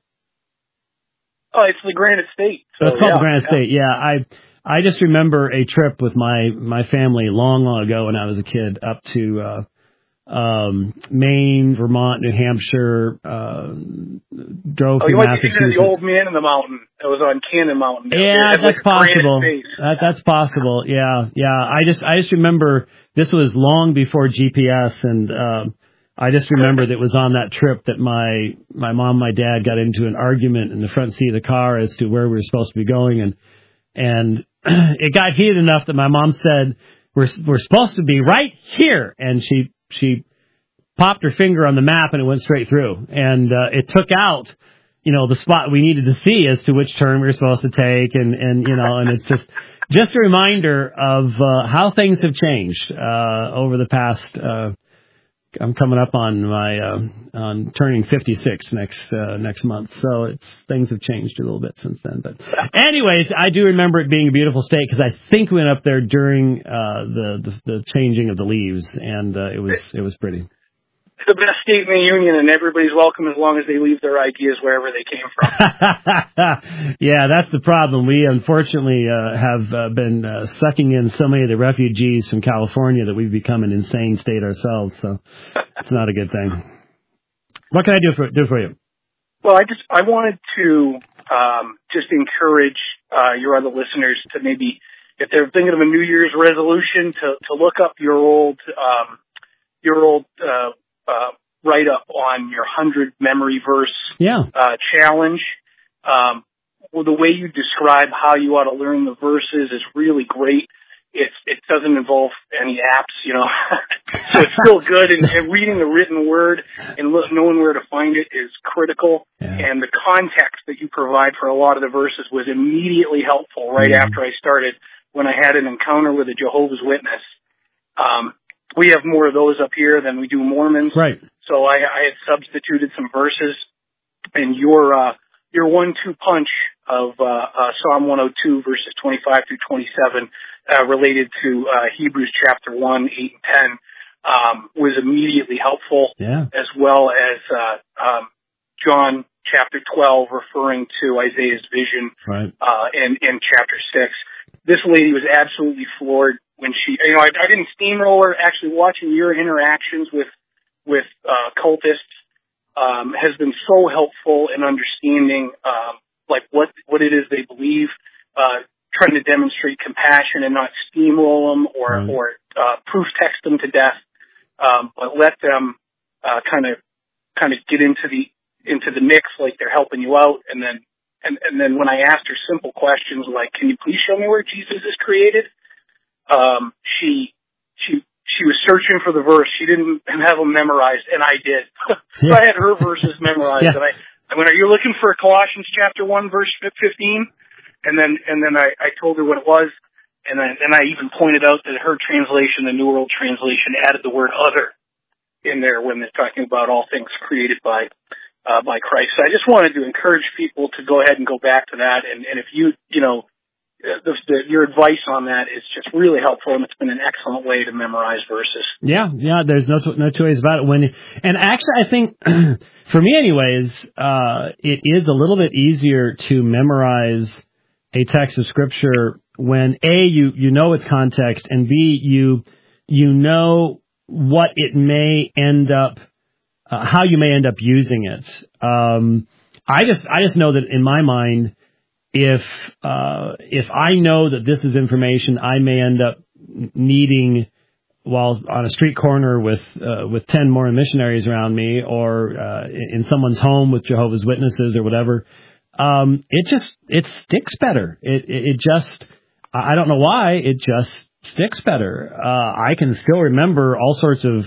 Oh, it's the Granite State. So, it's called yeah, the Granite yeah. State. Yeah, I I just remember a trip with my my family long, long ago when I was a kid up to uh, um, Maine, Vermont, New Hampshire. Uh, drove oh, through you might Massachusetts. be thinking of the Old Man in the Mountain. That was on Cannon Mountain. Yeah, that's like possible. That, that's yeah. possible. Yeah, yeah. I just I just remember this was long before G P S and. Uh, I just remember that it was on that trip that my my mom and my dad got into an argument in the front seat of the car as to where we were supposed to be going, and and it got heated enough that my mom said we're we're supposed to be right here, and she she popped her finger on the map and it went straight through, and uh, it took out you know the spot we needed to see as to which turn we were supposed to take, and and you know and it's just just a reminder of uh, how things have changed uh, over the past. Uh, I'm coming up on my uh, on turning fifty-six next uh, next month, so it's things have changed a little bit since then. But anyways, I do remember it being a beautiful state because I think we went up there during uh, the, the the changing of the leaves, and uh, it was it was pretty. It's the best state in the union, and everybody's welcome as long as they leave their ideas wherever they came from. Yeah, that's the problem. We unfortunately uh, have uh, been uh, sucking in so many of the refugees from California that we've become an insane state ourselves. So it's not a good thing. What can I do for do for you? Well, I just I wanted to um, just encourage uh, your other listeners to maybe, if they're thinking of a New Year's resolution, to to look up your old um, your old. Uh, Uh, write up on your hundred memory verse yeah. uh, challenge. Um, well, the way you describe how you ought to learn the verses is really great. It's, it doesn't involve any apps, you know, so it's still good. And, and reading the written word and knowing where to find it is critical. Yeah. And the context that you provide for a lot of the verses was immediately helpful right mm-hmm. after I started when I had an encounter with a Jehovah's Witness. Um, We have more of those up here than we do Mormons. Right. So I, I had substituted some verses, and your uh, your one-two punch of uh, uh, Psalm one oh two verses twenty-five through twenty-seven uh, related to uh, Hebrews chapter one, eight, and ten um, was immediately helpful. Yeah. As well as uh, um, John chapter twelve referring to Isaiah's vision right. uh, in, in chapter six. This lady was absolutely floored when she, you know, I, I didn't steamroll her. Actually, watching your interactions with with uh, cultists um, has been so helpful in understanding, um, like what what it is they believe. Uh, trying to demonstrate compassion and not steamroll them or right. or uh, proof text them to death, um, but let them kind of kind of get into the into the mix, like they're helping you out, and then. And, and then when I asked her simple questions like, "Can you please show me where Jesus is created?" Um, she she she was searching for the verse. She didn't have them memorized, and I did. So I had her verses memorized. Yeah. And I, I went, "Are you looking for Colossians chapter one, verse fifteen?" And then and then I, I told her what it was, and then and I even pointed out that her translation, the New World Translation, added the word "other" in there when they're talking about all things created by. Uh, by Christ. So I just wanted to encourage people to go ahead and go back to that. And, and if you, you know, the, the, your advice on that is just really helpful, and it's been an excellent way to memorize verses. Yeah, yeah. There's no no two ways about it. When and actually, I think for me, anyways, uh, it is a little bit easier to memorize a text of scripture when A, you you know its context, and B, you you know what it may end up. Uh, how you may end up using it. Um, I just I just know that in my mind, if uh, if I know that this is information I may end up needing while on a street corner with uh, with ten more missionaries around me, or uh, in someone's home with Jehovah's Witnesses or whatever, um, it just it sticks better. It it, it just I don't know why it just sticks better. Uh, I can still remember all sorts of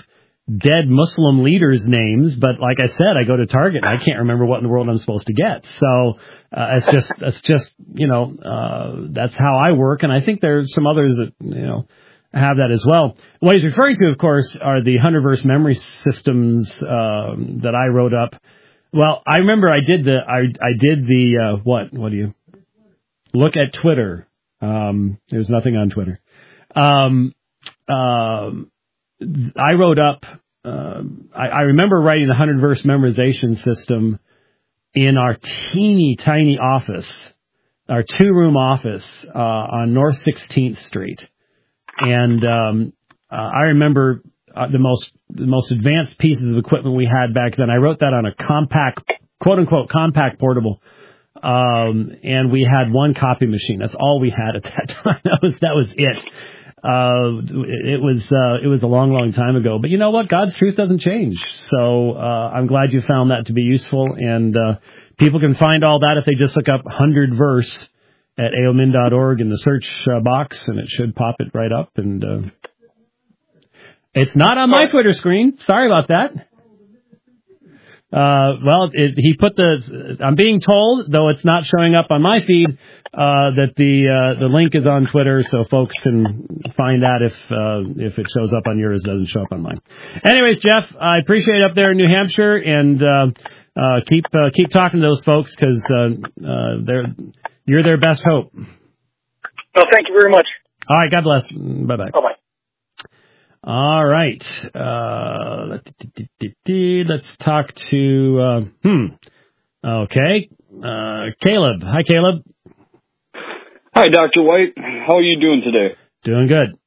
dead Muslim leaders' names, but like I said, I go to Target and I can't remember what in the world I'm supposed to get. So uh, it's just, it's just, you know, uh, that's how I work, and I think there's some others that, you know, have that as well. What he's referring to, of course, are the hundred-verse memory systems um, that I wrote up. Well, I remember I did the, I, I did the, uh, what, what do you, look at Twitter. Um, there's nothing on Twitter. Um, um, I wrote up, um, I, I remember writing the hundred-verse memorization system in our teeny tiny office, our two-room office uh, on North sixteenth Street. And um, uh, I remember uh, the most the most advanced pieces of equipment we had back then. I wrote that on a compact, quote-unquote, compact portable. Um, and we had one copy machine. That's all we had at that time. That was that was it. Uh, it was, uh, it was a long, long time ago, but you know what? God's truth doesn't change. So, uh, I'm glad you found that to be useful, and, uh, people can find all that if they just look up hundred verse at A O M N dot org in the search uh, box, and it should pop it right up. And, uh, it's not on my Twitter screen. Sorry about that. Uh, well, it, he put the, I'm being told, though it's not showing up on my feed, uh, that the, uh, the link is on Twitter, so folks can find that if, uh, if it shows up on yours, it doesn't show up on mine. Anyways, Jeff, I appreciate it up there in New Hampshire, and, uh, uh, keep, uh, keep talking to those folks, cause, uh, uh, they're, you're their best hope. Well, thank you very much. All right. God bless. Bye-bye. Bye-bye. All right. Uh, let's talk to, uh, hmm. Okay. Uh, Caleb. Hi, Caleb. Hi, Doctor White. How are you doing today? Doing good.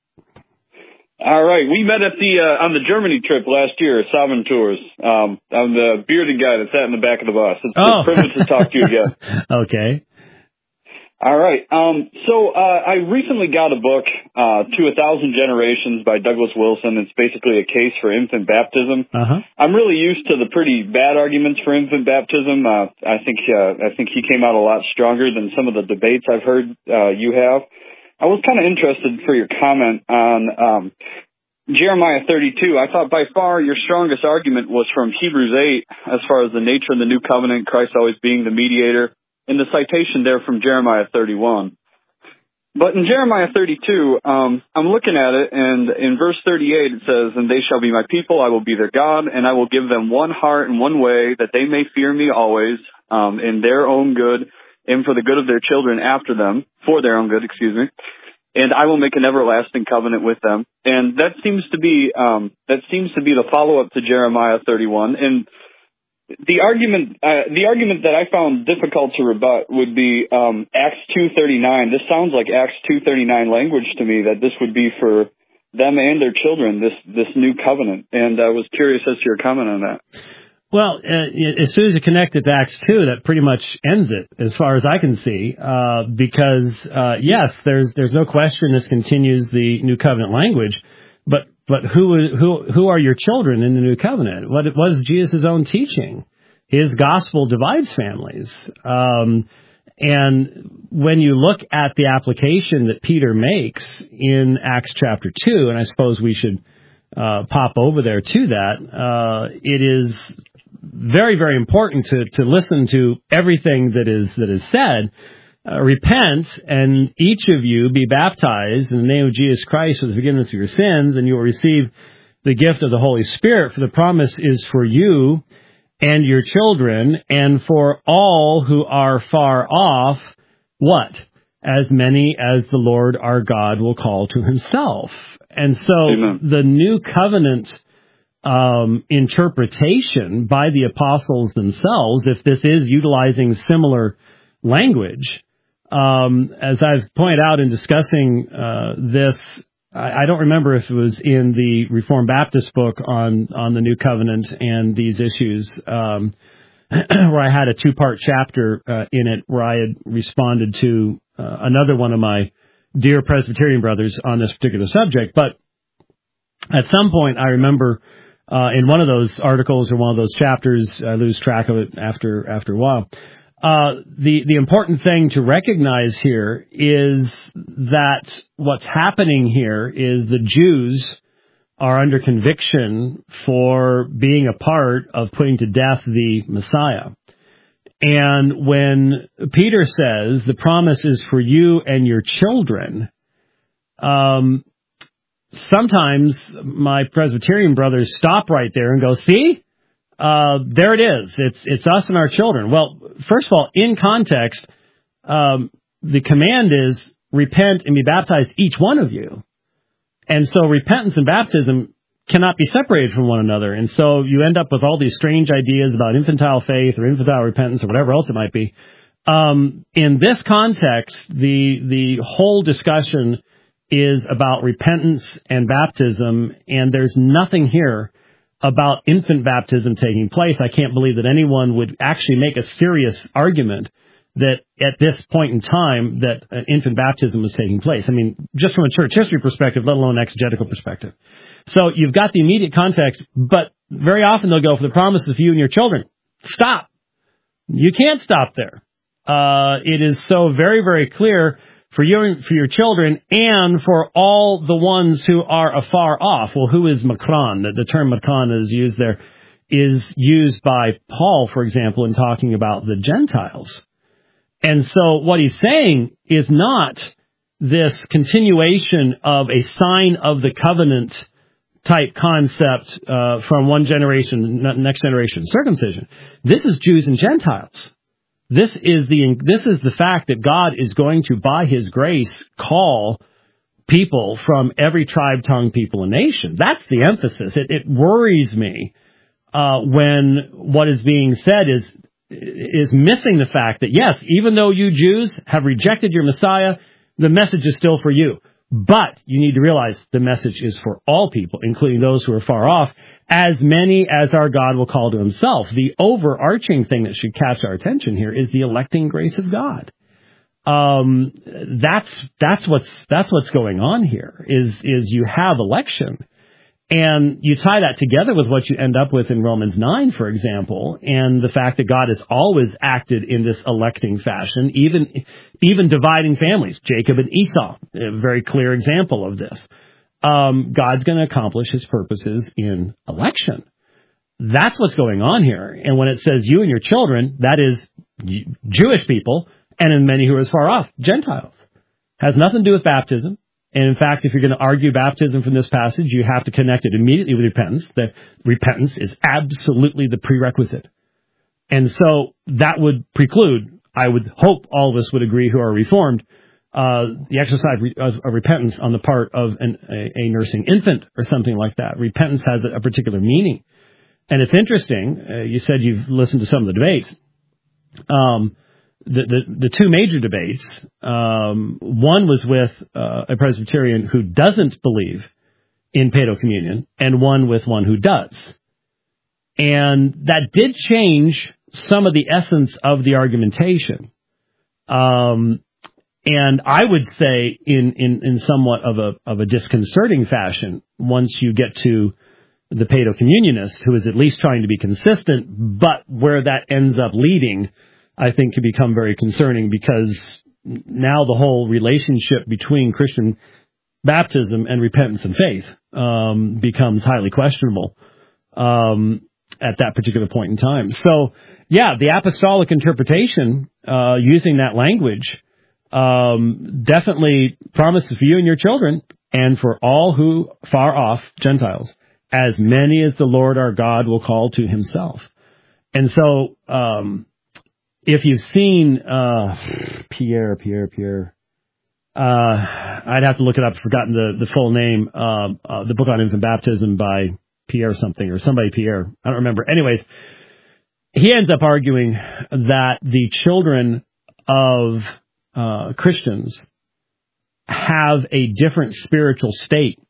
All right. We met at the, uh, on the Germany trip last year, Sovereign Tours. Um, I'm the bearded guy that sat in the back of the bus. It's oh. a privilege to talk to you again. Okay. All right. Um, so uh, I recently got a book, uh, To a Thousand Generations by Douglas Wilson. It's basically a case for infant baptism. Uh-huh. I'm really used to the pretty bad arguments for infant baptism. Uh, I think uh, I think he came out a lot stronger than some of the debates I've heard uh, you have. I was kind of interested for your comment on um, Jeremiah thirty-two. I thought by far your strongest argument was from Hebrews eight, as far as the nature of the new covenant, Christ always being the mediator, in the citation there from Jeremiah thirty-one. But in Jeremiah thirty-two, um, I'm looking at it, and in verse thirty-eight it says, "And they shall be my people, I will be their God, and I will give them one heart and one way, that they may fear me always, um, in their own good, and for the good of their children after them, for their own good, excuse me. And I will make an everlasting covenant with them." And that seems to be um, that seems to be the follow-up to Jeremiah thirty-one. And The argument, uh, the argument that I found difficult to rebut would be um, Acts two thirty-nine. This sounds like Acts two thirty-nine language to me, that this would be for them and their children, this this new covenant. And I was curious as to your comment on that. Well, uh, as soon as you connect it to Acts two, that pretty much ends it, as far as I can see, uh, because uh, yes, there's there's no question this continues the new covenant language, but. But who who who are your children in the new covenant? What was Jesus' own teaching? His gospel divides families. Um, and when you look at the application that Peter makes in Acts chapter two, and I suppose we should uh, pop over there to that, uh, it is very, very important to, to listen to everything that is that is said. Uh, repent, and each of you be baptized in the name of Jesus Christ for the forgiveness of your sins, and you will receive the gift of the Holy Spirit, for the promise is for you and your children, and for all who are far off, what? As many as the Lord our God will call to himself. And so Amen. The new covenant um, interpretation by the apostles themselves, if this is utilizing similar language, Um, as I've pointed out in discussing uh, this, I, I don't remember if it was in the Reformed Baptist book on, on the New Covenant and these issues, um, where I had a two-part chapter uh, in it where I had responded to uh, another one of my dear Presbyterian brothers on this particular subject. But at some point, I remember uh, in one of those articles or one of those chapters, I lose track of it after after a while. Uh, the, the important thing to recognize here is that what's happening here is the Jews are under conviction for being a part of putting to death the Messiah. And when Peter says the promise is for you and your children, um, sometimes my Presbyterian brothers stop right there and go, see, uh, there it is. It's, it's us and our children. Well, first of all, in context, um, the command is repent and be baptized, each one of you. And so repentance and baptism cannot be separated from one another. And so you end up with all these strange ideas about infantile faith or infantile repentance or whatever else it might be. Um, in this context, the, the whole discussion is about repentance and baptism, and there's nothing here about infant baptism taking place. I can't believe that anyone would actually make a serious argument that at this point in time that uh, infant baptism was taking place. I mean, just from a church history perspective, let alone an exegetical perspective. So you've got the immediate context, but very often they'll go for the promises for you and your children. Stop. You can't stop there. Uh, it is so very, very clear for you and for your children and for all the ones who are afar off. Well, who is Makron? The, the term Makron is used there, is used by Paul, for example, in talking about the Gentiles. And so what he's saying is not this continuation of a sign of the covenant type concept uh, from one generation, next generation circumcision. This is Jews and Gentiles. This is the this is the fact that God is going to, by His grace, call people from every tribe, tongue, people, and nation. That's the emphasis. It, it worries me uh, when what is being said is is missing the fact that, yes, even though you Jews have rejected your Messiah, the message is still for you. But you need to realize the message is for all people, including those who are far off, as many as our God will call to Himself. The overarching thing that should catch our attention here is the electing grace of God. Um, that's that's what's that's what's going on here. Is is you have election, and you tie that together with what you end up with in Romans nine, for example, and the fact that God has always acted in this electing fashion, even even dividing families, Jacob and Esau, a very clear example of this. Um, God's going to accomplish His purposes in election. That's what's going on here. And when it says you and your children, that is Jewish people, and in many who are as far off, Gentiles. Has nothing to do with baptism. And in fact, if you're going to argue baptism from this passage, you have to connect it immediately with repentance. That repentance is absolutely the prerequisite. And so that would preclude, I would hope all of us would agree who are Reformed, uh, the exercise of, of repentance on the part of an, a, a nursing infant or something like that. Repentance has a, a particular meaning. And it's interesting, uh, you said you've listened to some of the debates. Um, The, the, the two major debates, um, one was with uh, a Presbyterian who doesn't believe in paedocommunion, and one with one who does. And that did change some of the essence of the argumentation. Um, and I would say in, in, in somewhat of a of a disconcerting fashion, once you get to the paedocommunionist, who is at least trying to be consistent, but where that ends up leading, I think, can become very concerning, because now the whole relationship between Christian baptism and repentance and faith um, becomes highly questionable um, at that particular point in time. So, yeah, the apostolic interpretation uh, using that language um, definitely promises for you and your children and for all who far off, Gentiles, as many as the Lord our God will call to Himself. And so, um, if you've seen uh, Pierre, Pierre, Pierre, uh, I'd have to look it up. I've forgotten the, the full name. Uh, uh, the book on infant baptism by Pierre something or somebody Pierre. I don't remember. Anyways, he ends up arguing that the children of uh, Christians have a different spiritual state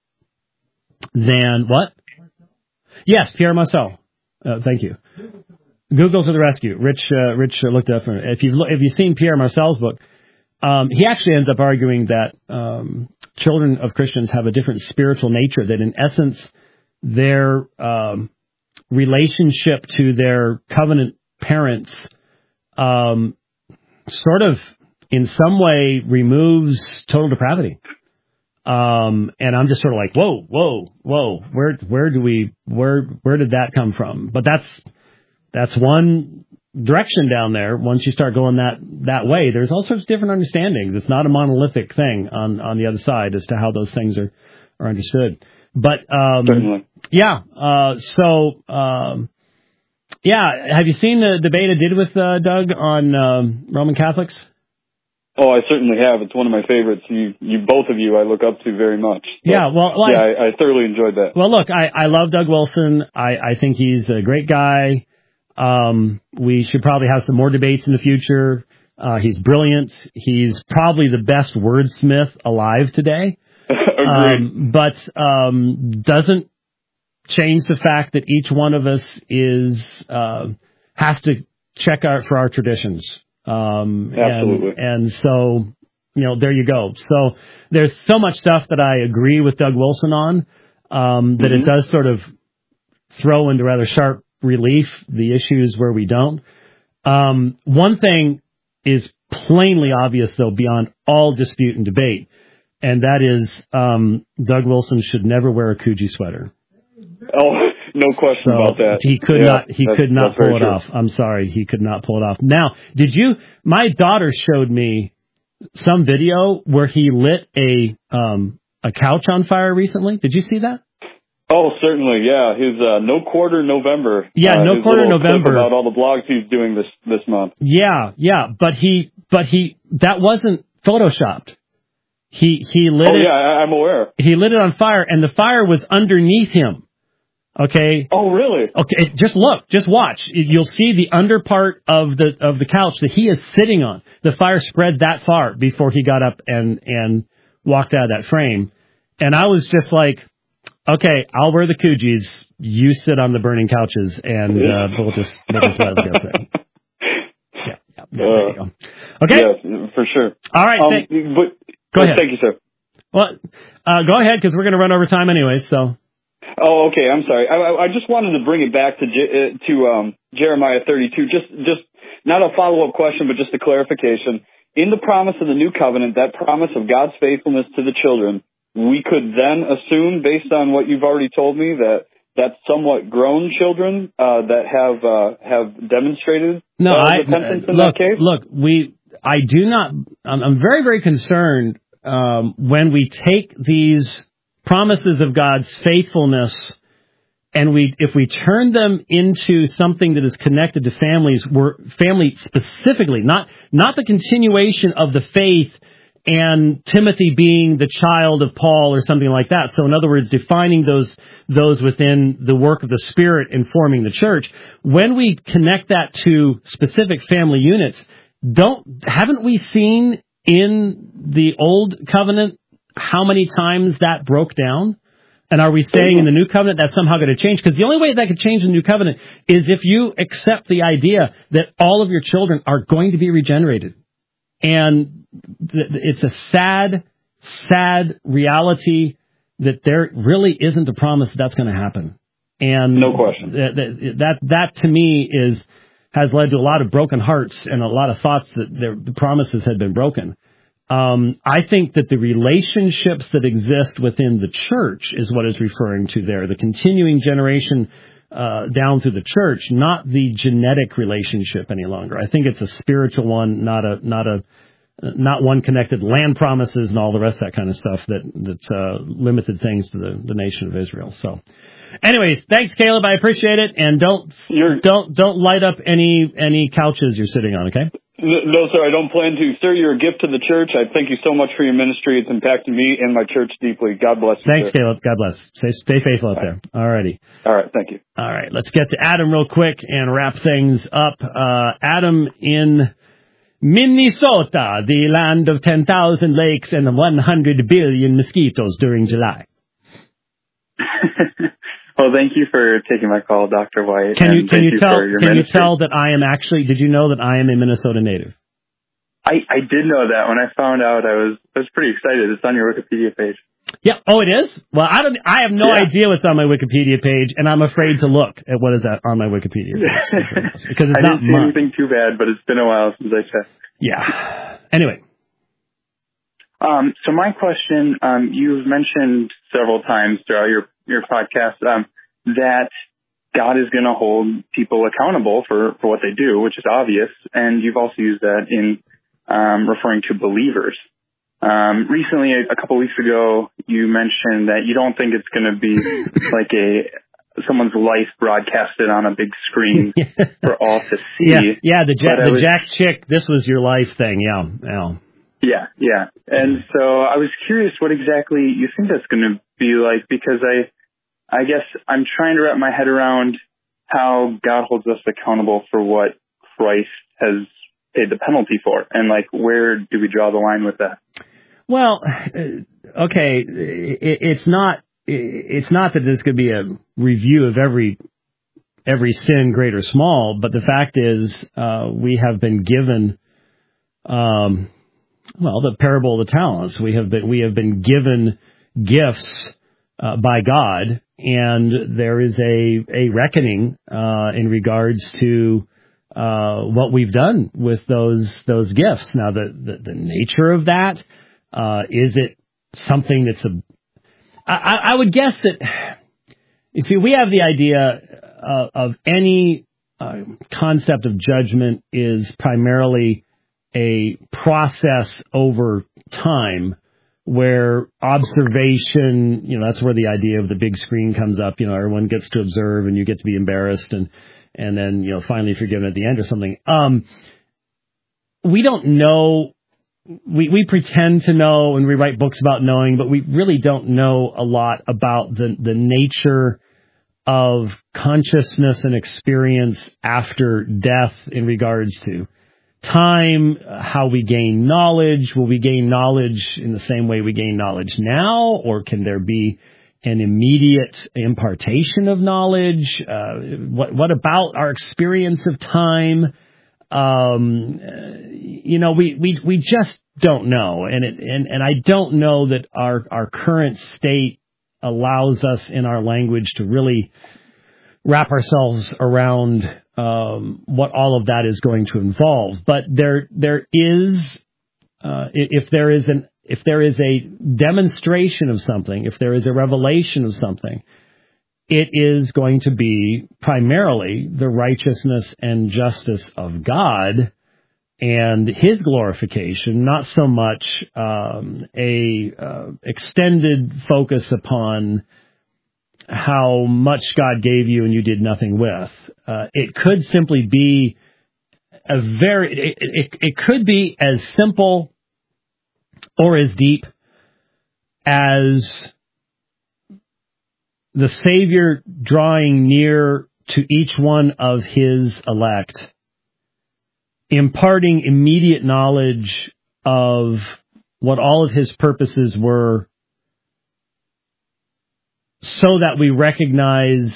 than what? Yes, Pierre Marcel. Uh, thank you. Google to the rescue. Rich, uh, Rich uh, looked up. If you've if you've seen Pierre Marcel's book, um, he actually ends up arguing that um, children of Christians have a different spiritual nature. That in essence, their um, relationship to their covenant parents um, sort of, in some way, removes total depravity. Um, and I'm just sort of like, whoa, whoa, whoa, where, where do we, where, where did that come from? But that's, that's one direction down there. Once you start going that, that way, there's all sorts of different understandings. It's not a monolithic thing on, on the other side as to how those things are, are understood. But, um, Certainly. yeah, uh, so, um, yeah, have you seen the debate I did with, uh, Doug on, um, Roman Catholics? Oh, I certainly have. It's one of my favorites. You, you, both of you, I look up to very much. So, yeah, well, well yeah, I, I thoroughly enjoyed that. Well, look, I, I love Doug Wilson. I, I think he's a great guy. Um, we should probably have some more debates in the future. Uh, he's brilliant. He's probably the best wordsmith alive today. um, but um, doesn't change the fact that each one of us is uh, has to check out for our traditions. Um, Absolutely. And, and so, you know, there you go. So there's so much stuff that I agree with Doug Wilson on, um, that mm-hmm. it does sort of throw into rather sharp relief the issues where we don't. Um, one thing is plainly obvious, though, beyond all dispute and debate, and that is um, Doug Wilson should never wear a Coogee sweater. Oh, no question so about that. He could yeah, not. He could not pull it true. off. I'm sorry, he could not pull it off. Now, did you? My daughter showed me some video where he lit a um, a couch on fire recently. Did you see that? Oh, certainly, yeah. His uh, No Quarter November. Yeah, uh, No his Quarter little November. Clip about all the blogs he's doing this this month. Yeah, yeah, but he, but he, that wasn't photoshopped. He he lit oh, it. yeah, I, I'm aware. He lit it on fire, and the fire was underneath him. Okay. Oh, really? Okay. Just look. Just watch. You'll see the under part of the of the couch that he is sitting on. The fire spread that far before he got up and and walked out of that frame. And I was just like, okay, I'll wear the Coogies. You sit on the burning couches, and uh, we'll just we'll just let it go through. Yeah. Yeah. yeah there you go. Okay. Yes, for sure. All right. Um, thank, but, go ahead. Thank you, sir. Well, uh, go ahead because we're going to run over time anyway. So. Oh, okay. I'm sorry. I, I just wanted to bring it back to to um, Jeremiah thirty-two. Just, just not a follow-up question, but just a clarification. In the promise of the new covenant, that promise of God's faithfulness to the children, we could then assume, based on what you've already told me, that that's somewhat grown children uh, that have uh, have demonstrated no, uh, I, repentance in look, that case. Look, we. I do not. I'm, I'm very, very concerned um, when we take these promises of God's faithfulness, and we, if we turn them into something that is connected to families, we're family specifically, not not the continuation of the faith and Timothy being the child of Paul or something like that. So in other words, defining those those within the work of the Spirit in forming the church. When we connect that to specific family units, don't haven't we seen in the old covenant how many times that broke down? And are we saying in the new covenant that's somehow going to change? Because the only way that could change the new covenant is if you accept the idea that all of your children are going to be regenerated. And it's a sad, sad reality that there really isn't a promise that that's going to happen. And no question. That, that, that, that to me is, has led to a lot of broken hearts and a lot of thoughts that their, the promises had been broken. Um, I think that the relationships that exist within the church is what is referring to there, the continuing generation uh, down through the church, not the genetic relationship any longer. I think it's a spiritual one, not a not a not one connected land promises and all the rest of that kind of stuff that that uh, limited things to the, the nation of Israel. So, anyways, thanks, Caleb. I appreciate it, and don't You're- don't don't light up any any couches you're sitting on. Okay. No, sir, I don't plan to. Sir, you're a gift to the church. I thank you so much for your ministry. It's impacted me and my church deeply. God bless you, Thanks, sir. Caleb. God bless. Stay, stay faithful out there. All righty. All right, thank you. All right, let's get to Adam real quick and wrap things up. Uh, Adam in Minnesota, the land of ten thousand lakes and one hundred billion mosquitoes during July. Well, thank you for taking my call, Doctor White. Can you and can thank you tell for your can you ministry. tell that I am actually? Did you know that I am a Minnesota native? I, I did know that. When I found out, I was I was pretty excited. It's on your Wikipedia page. Yeah. Oh, it is. Well, I don't. I have no Yeah. idea what's on my Wikipedia page, and I'm afraid to look at what is that on my Wikipedia page because it's I not didn't see mine. anything too bad, but it's been a while since I checked. Yeah. Anyway. Um, so my question, um, you've mentioned several times throughout your, your podcast um, that God is going to hold people accountable for, for what they do, which is obvious. And you've also used that in um, referring to believers. Um, recently, a, a couple weeks ago, you mentioned that you don't think it's going to be like a someone's life broadcasted on a big screen for all to see. Yeah, yeah the, ja- the was, Jack Chick, this was your life thing, yeah, yeah. Yeah, yeah. And so I was curious what exactly you think that's going to be like, because I, I guess I'm trying to wrap my head around how God holds us accountable for what Christ has paid the penalty for, and like where do we draw the line with that? Well, okay, it's not it's not that this could be a review of every every sin, great or small, but the fact is uh, we have been given, um, well, the parable of the talents. We have been we have been given gifts uh, by God, and there is a a reckoning uh, in regards to uh, what we've done with those those gifts. Now, the the, the nature of that. Uh, is it something that's a, I, I would guess that, you see, we have the idea uh, of any uh, concept of judgment is primarily a process over time where observation, you know, that's where the idea of the big screen comes up. You know, everyone gets to observe and you get to be embarrassed and, and then, you know, finally forgiven at the end or something. Um, we don't know. We, we pretend to know and we write books about knowing, but we really don't know a lot about the, the nature of consciousness and experience after death in regards to time, how we gain knowledge. Will we gain knowledge in the same way we gain knowledge now, or can there be an immediate impartation of knowledge? Uh, what, what about our experience of time? Um, you know, we, we, we just don't know. And it, and, and I don't know that our, our current state allows us in our language to really wrap ourselves around, um, what all of that is going to involve. But there, there is, uh, if there is an, if there is a demonstration of something, if there is a revelation of something, it is going to be primarily the righteousness and justice of God and His glorification, not so much um, a uh, extended focus upon how much God gave you and you did nothing with. Uh, it could simply be a very, it, it, it could be as simple or as deep as the Savior drawing near to each one of His elect, imparting immediate knowledge of what all of His purposes were, so that we recognize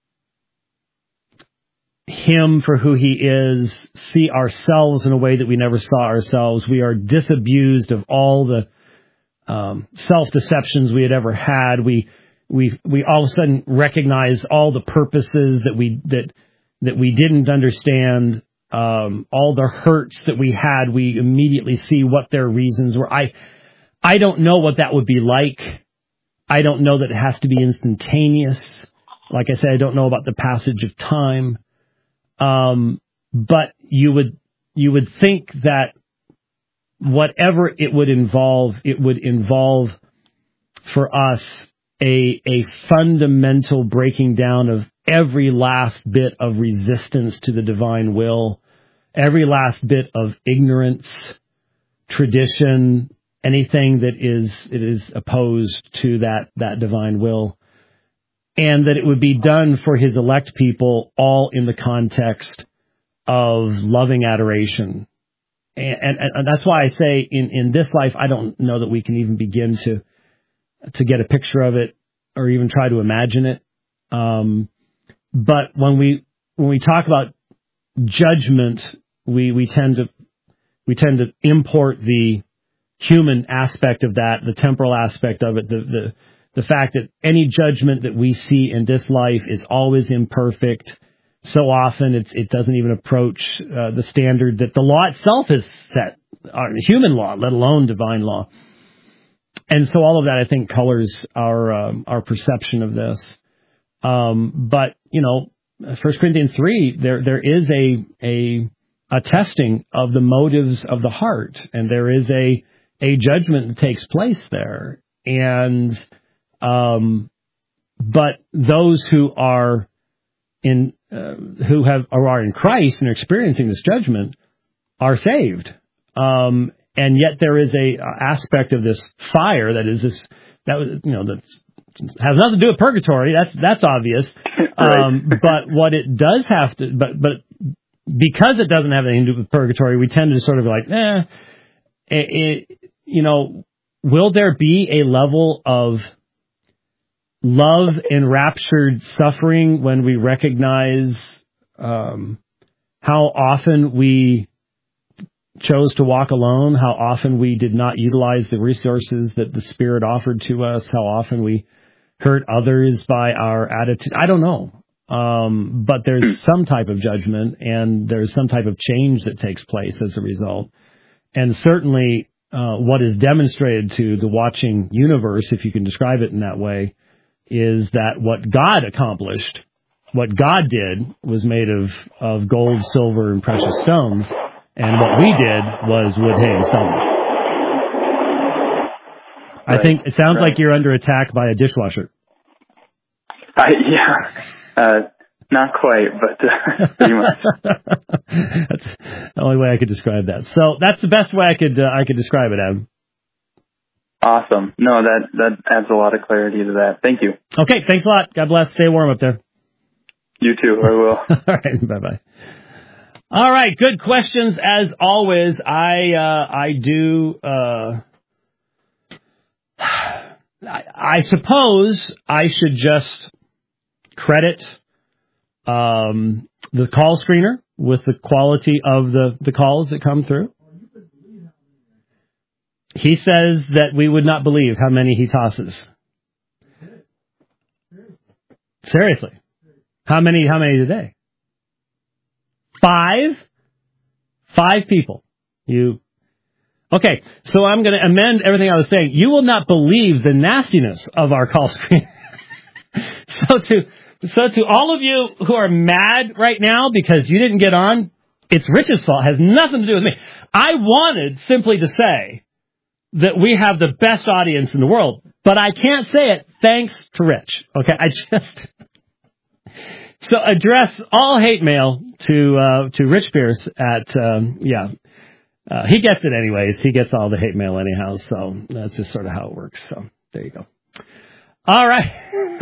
Him for who He is, see ourselves in a way that we never saw ourselves. We are disabused of all the um, self-deceptions we had ever had. We We we all of a sudden recognize all the purposes that we that that we didn't understand, um, all the hurts that we had. We immediately see what their reasons were. I I don't know what that would be like. I don't know that it has to be instantaneous. Like I said, I don't know about the passage of time. Um, but you would you would think that whatever it would involve, it would involve for us a a fundamental breaking down of every last bit of resistance to the divine will, every last bit of ignorance, tradition, anything that is it is opposed to that that divine will, and that it would be done for His elect people, all in the context of loving adoration. And, and, and that's why I say in, in this life, I don't know that we can even begin to to get a picture of it or even try to imagine it. Um, but when we, when we talk about judgment, we, we tend to, we tend to import the human aspect of that, the temporal aspect of it, the, the, the fact that any judgment that we see in this life is always imperfect. So often it's, it doesn't even approach uh, the standard that the law itself has set, uh, human law, let alone divine law. and so all of that, I think, colors our um, our perception of this. Um, but you know, First Corinthians three, there there is a a a testing of the motives of the heart, and there is a a judgment that takes place there. And um, but those who are in uh, who have or are in Christ and are experiencing this judgment are saved. Um, and yet there is a, a aspect of this fire that is this that you know that has nothing to do with purgatory. That's that's obvious. Right. Um, but what it does have to, but but because it doesn't have anything to do with purgatory, we tend to sort of like, eh, it, it, you know, will there be a level of love enraptured suffering when we recognize um, how often we chose to walk alone, how often we did not utilize the resources that the Spirit offered to us, how often we hurt others by our attitude? I don't know. Um, but there's some type of judgment, and there's some type of change that takes place as a result. And certainly uh, what is demonstrated to the watching universe, if you can describe it in that way, is that what God accomplished, what God did, was made of, of gold, silver, and precious stones. And what we did was wood, hay, and stone. I Right. think it sounds Right. like you're under attack by a dishwasher. I, yeah, uh, not quite, but uh, pretty much. That's the only way I could describe that. So that's the best way I could uh, I could describe it, Adam. Awesome. No, that that adds a lot of clarity to that. Thank you. Okay, thanks a lot. God bless. Stay warm up there. You too. I will. All right, bye bye. All right, good questions as always. I uh, I do. Uh, I, I suppose I should just credit um, the call screener with the quality of the, the calls that come through. He says that we would not believe how many he tosses. Seriously. How many, how many today? Five? Five people. You, okay, so I'm going to amend everything I was saying. You will not believe the nastiness of our call screen. so to, so to all of you who are mad right now because you didn't get on, it's Rich's fault. It has nothing to do with me. I wanted simply to say that we have the best audience in the world, but I can't say it thanks to Rich. Okay, I just so address all hate mail to uh, to Rich Pierce at um, yeah. Uh, he gets it anyways. He gets all the hate mail anyhow, so that's just sort of how it works. So there you go. All right.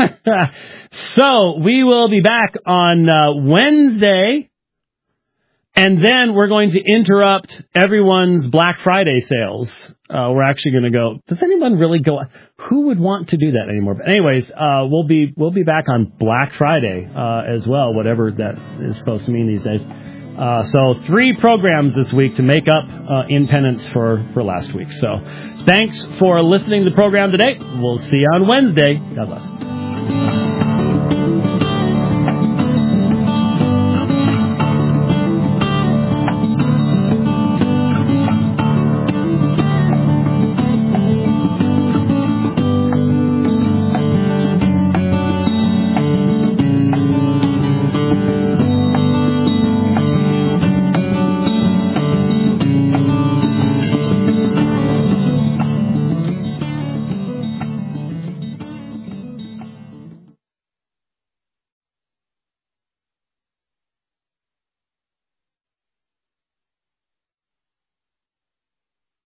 So we will be back on uh, Wednesday. And then we're going to interrupt everyone's Black Friday sales. Uh, we're actually going to go, does anyone really go, who would want to do that anymore? But anyways, uh, we'll be, we'll be back on Black Friday, uh, as well, whatever that is supposed to mean these days. Uh, so three programs this week to make up, uh, in penance for, for last week. So thanks for listening to the program today. We'll see you on Wednesday. God bless.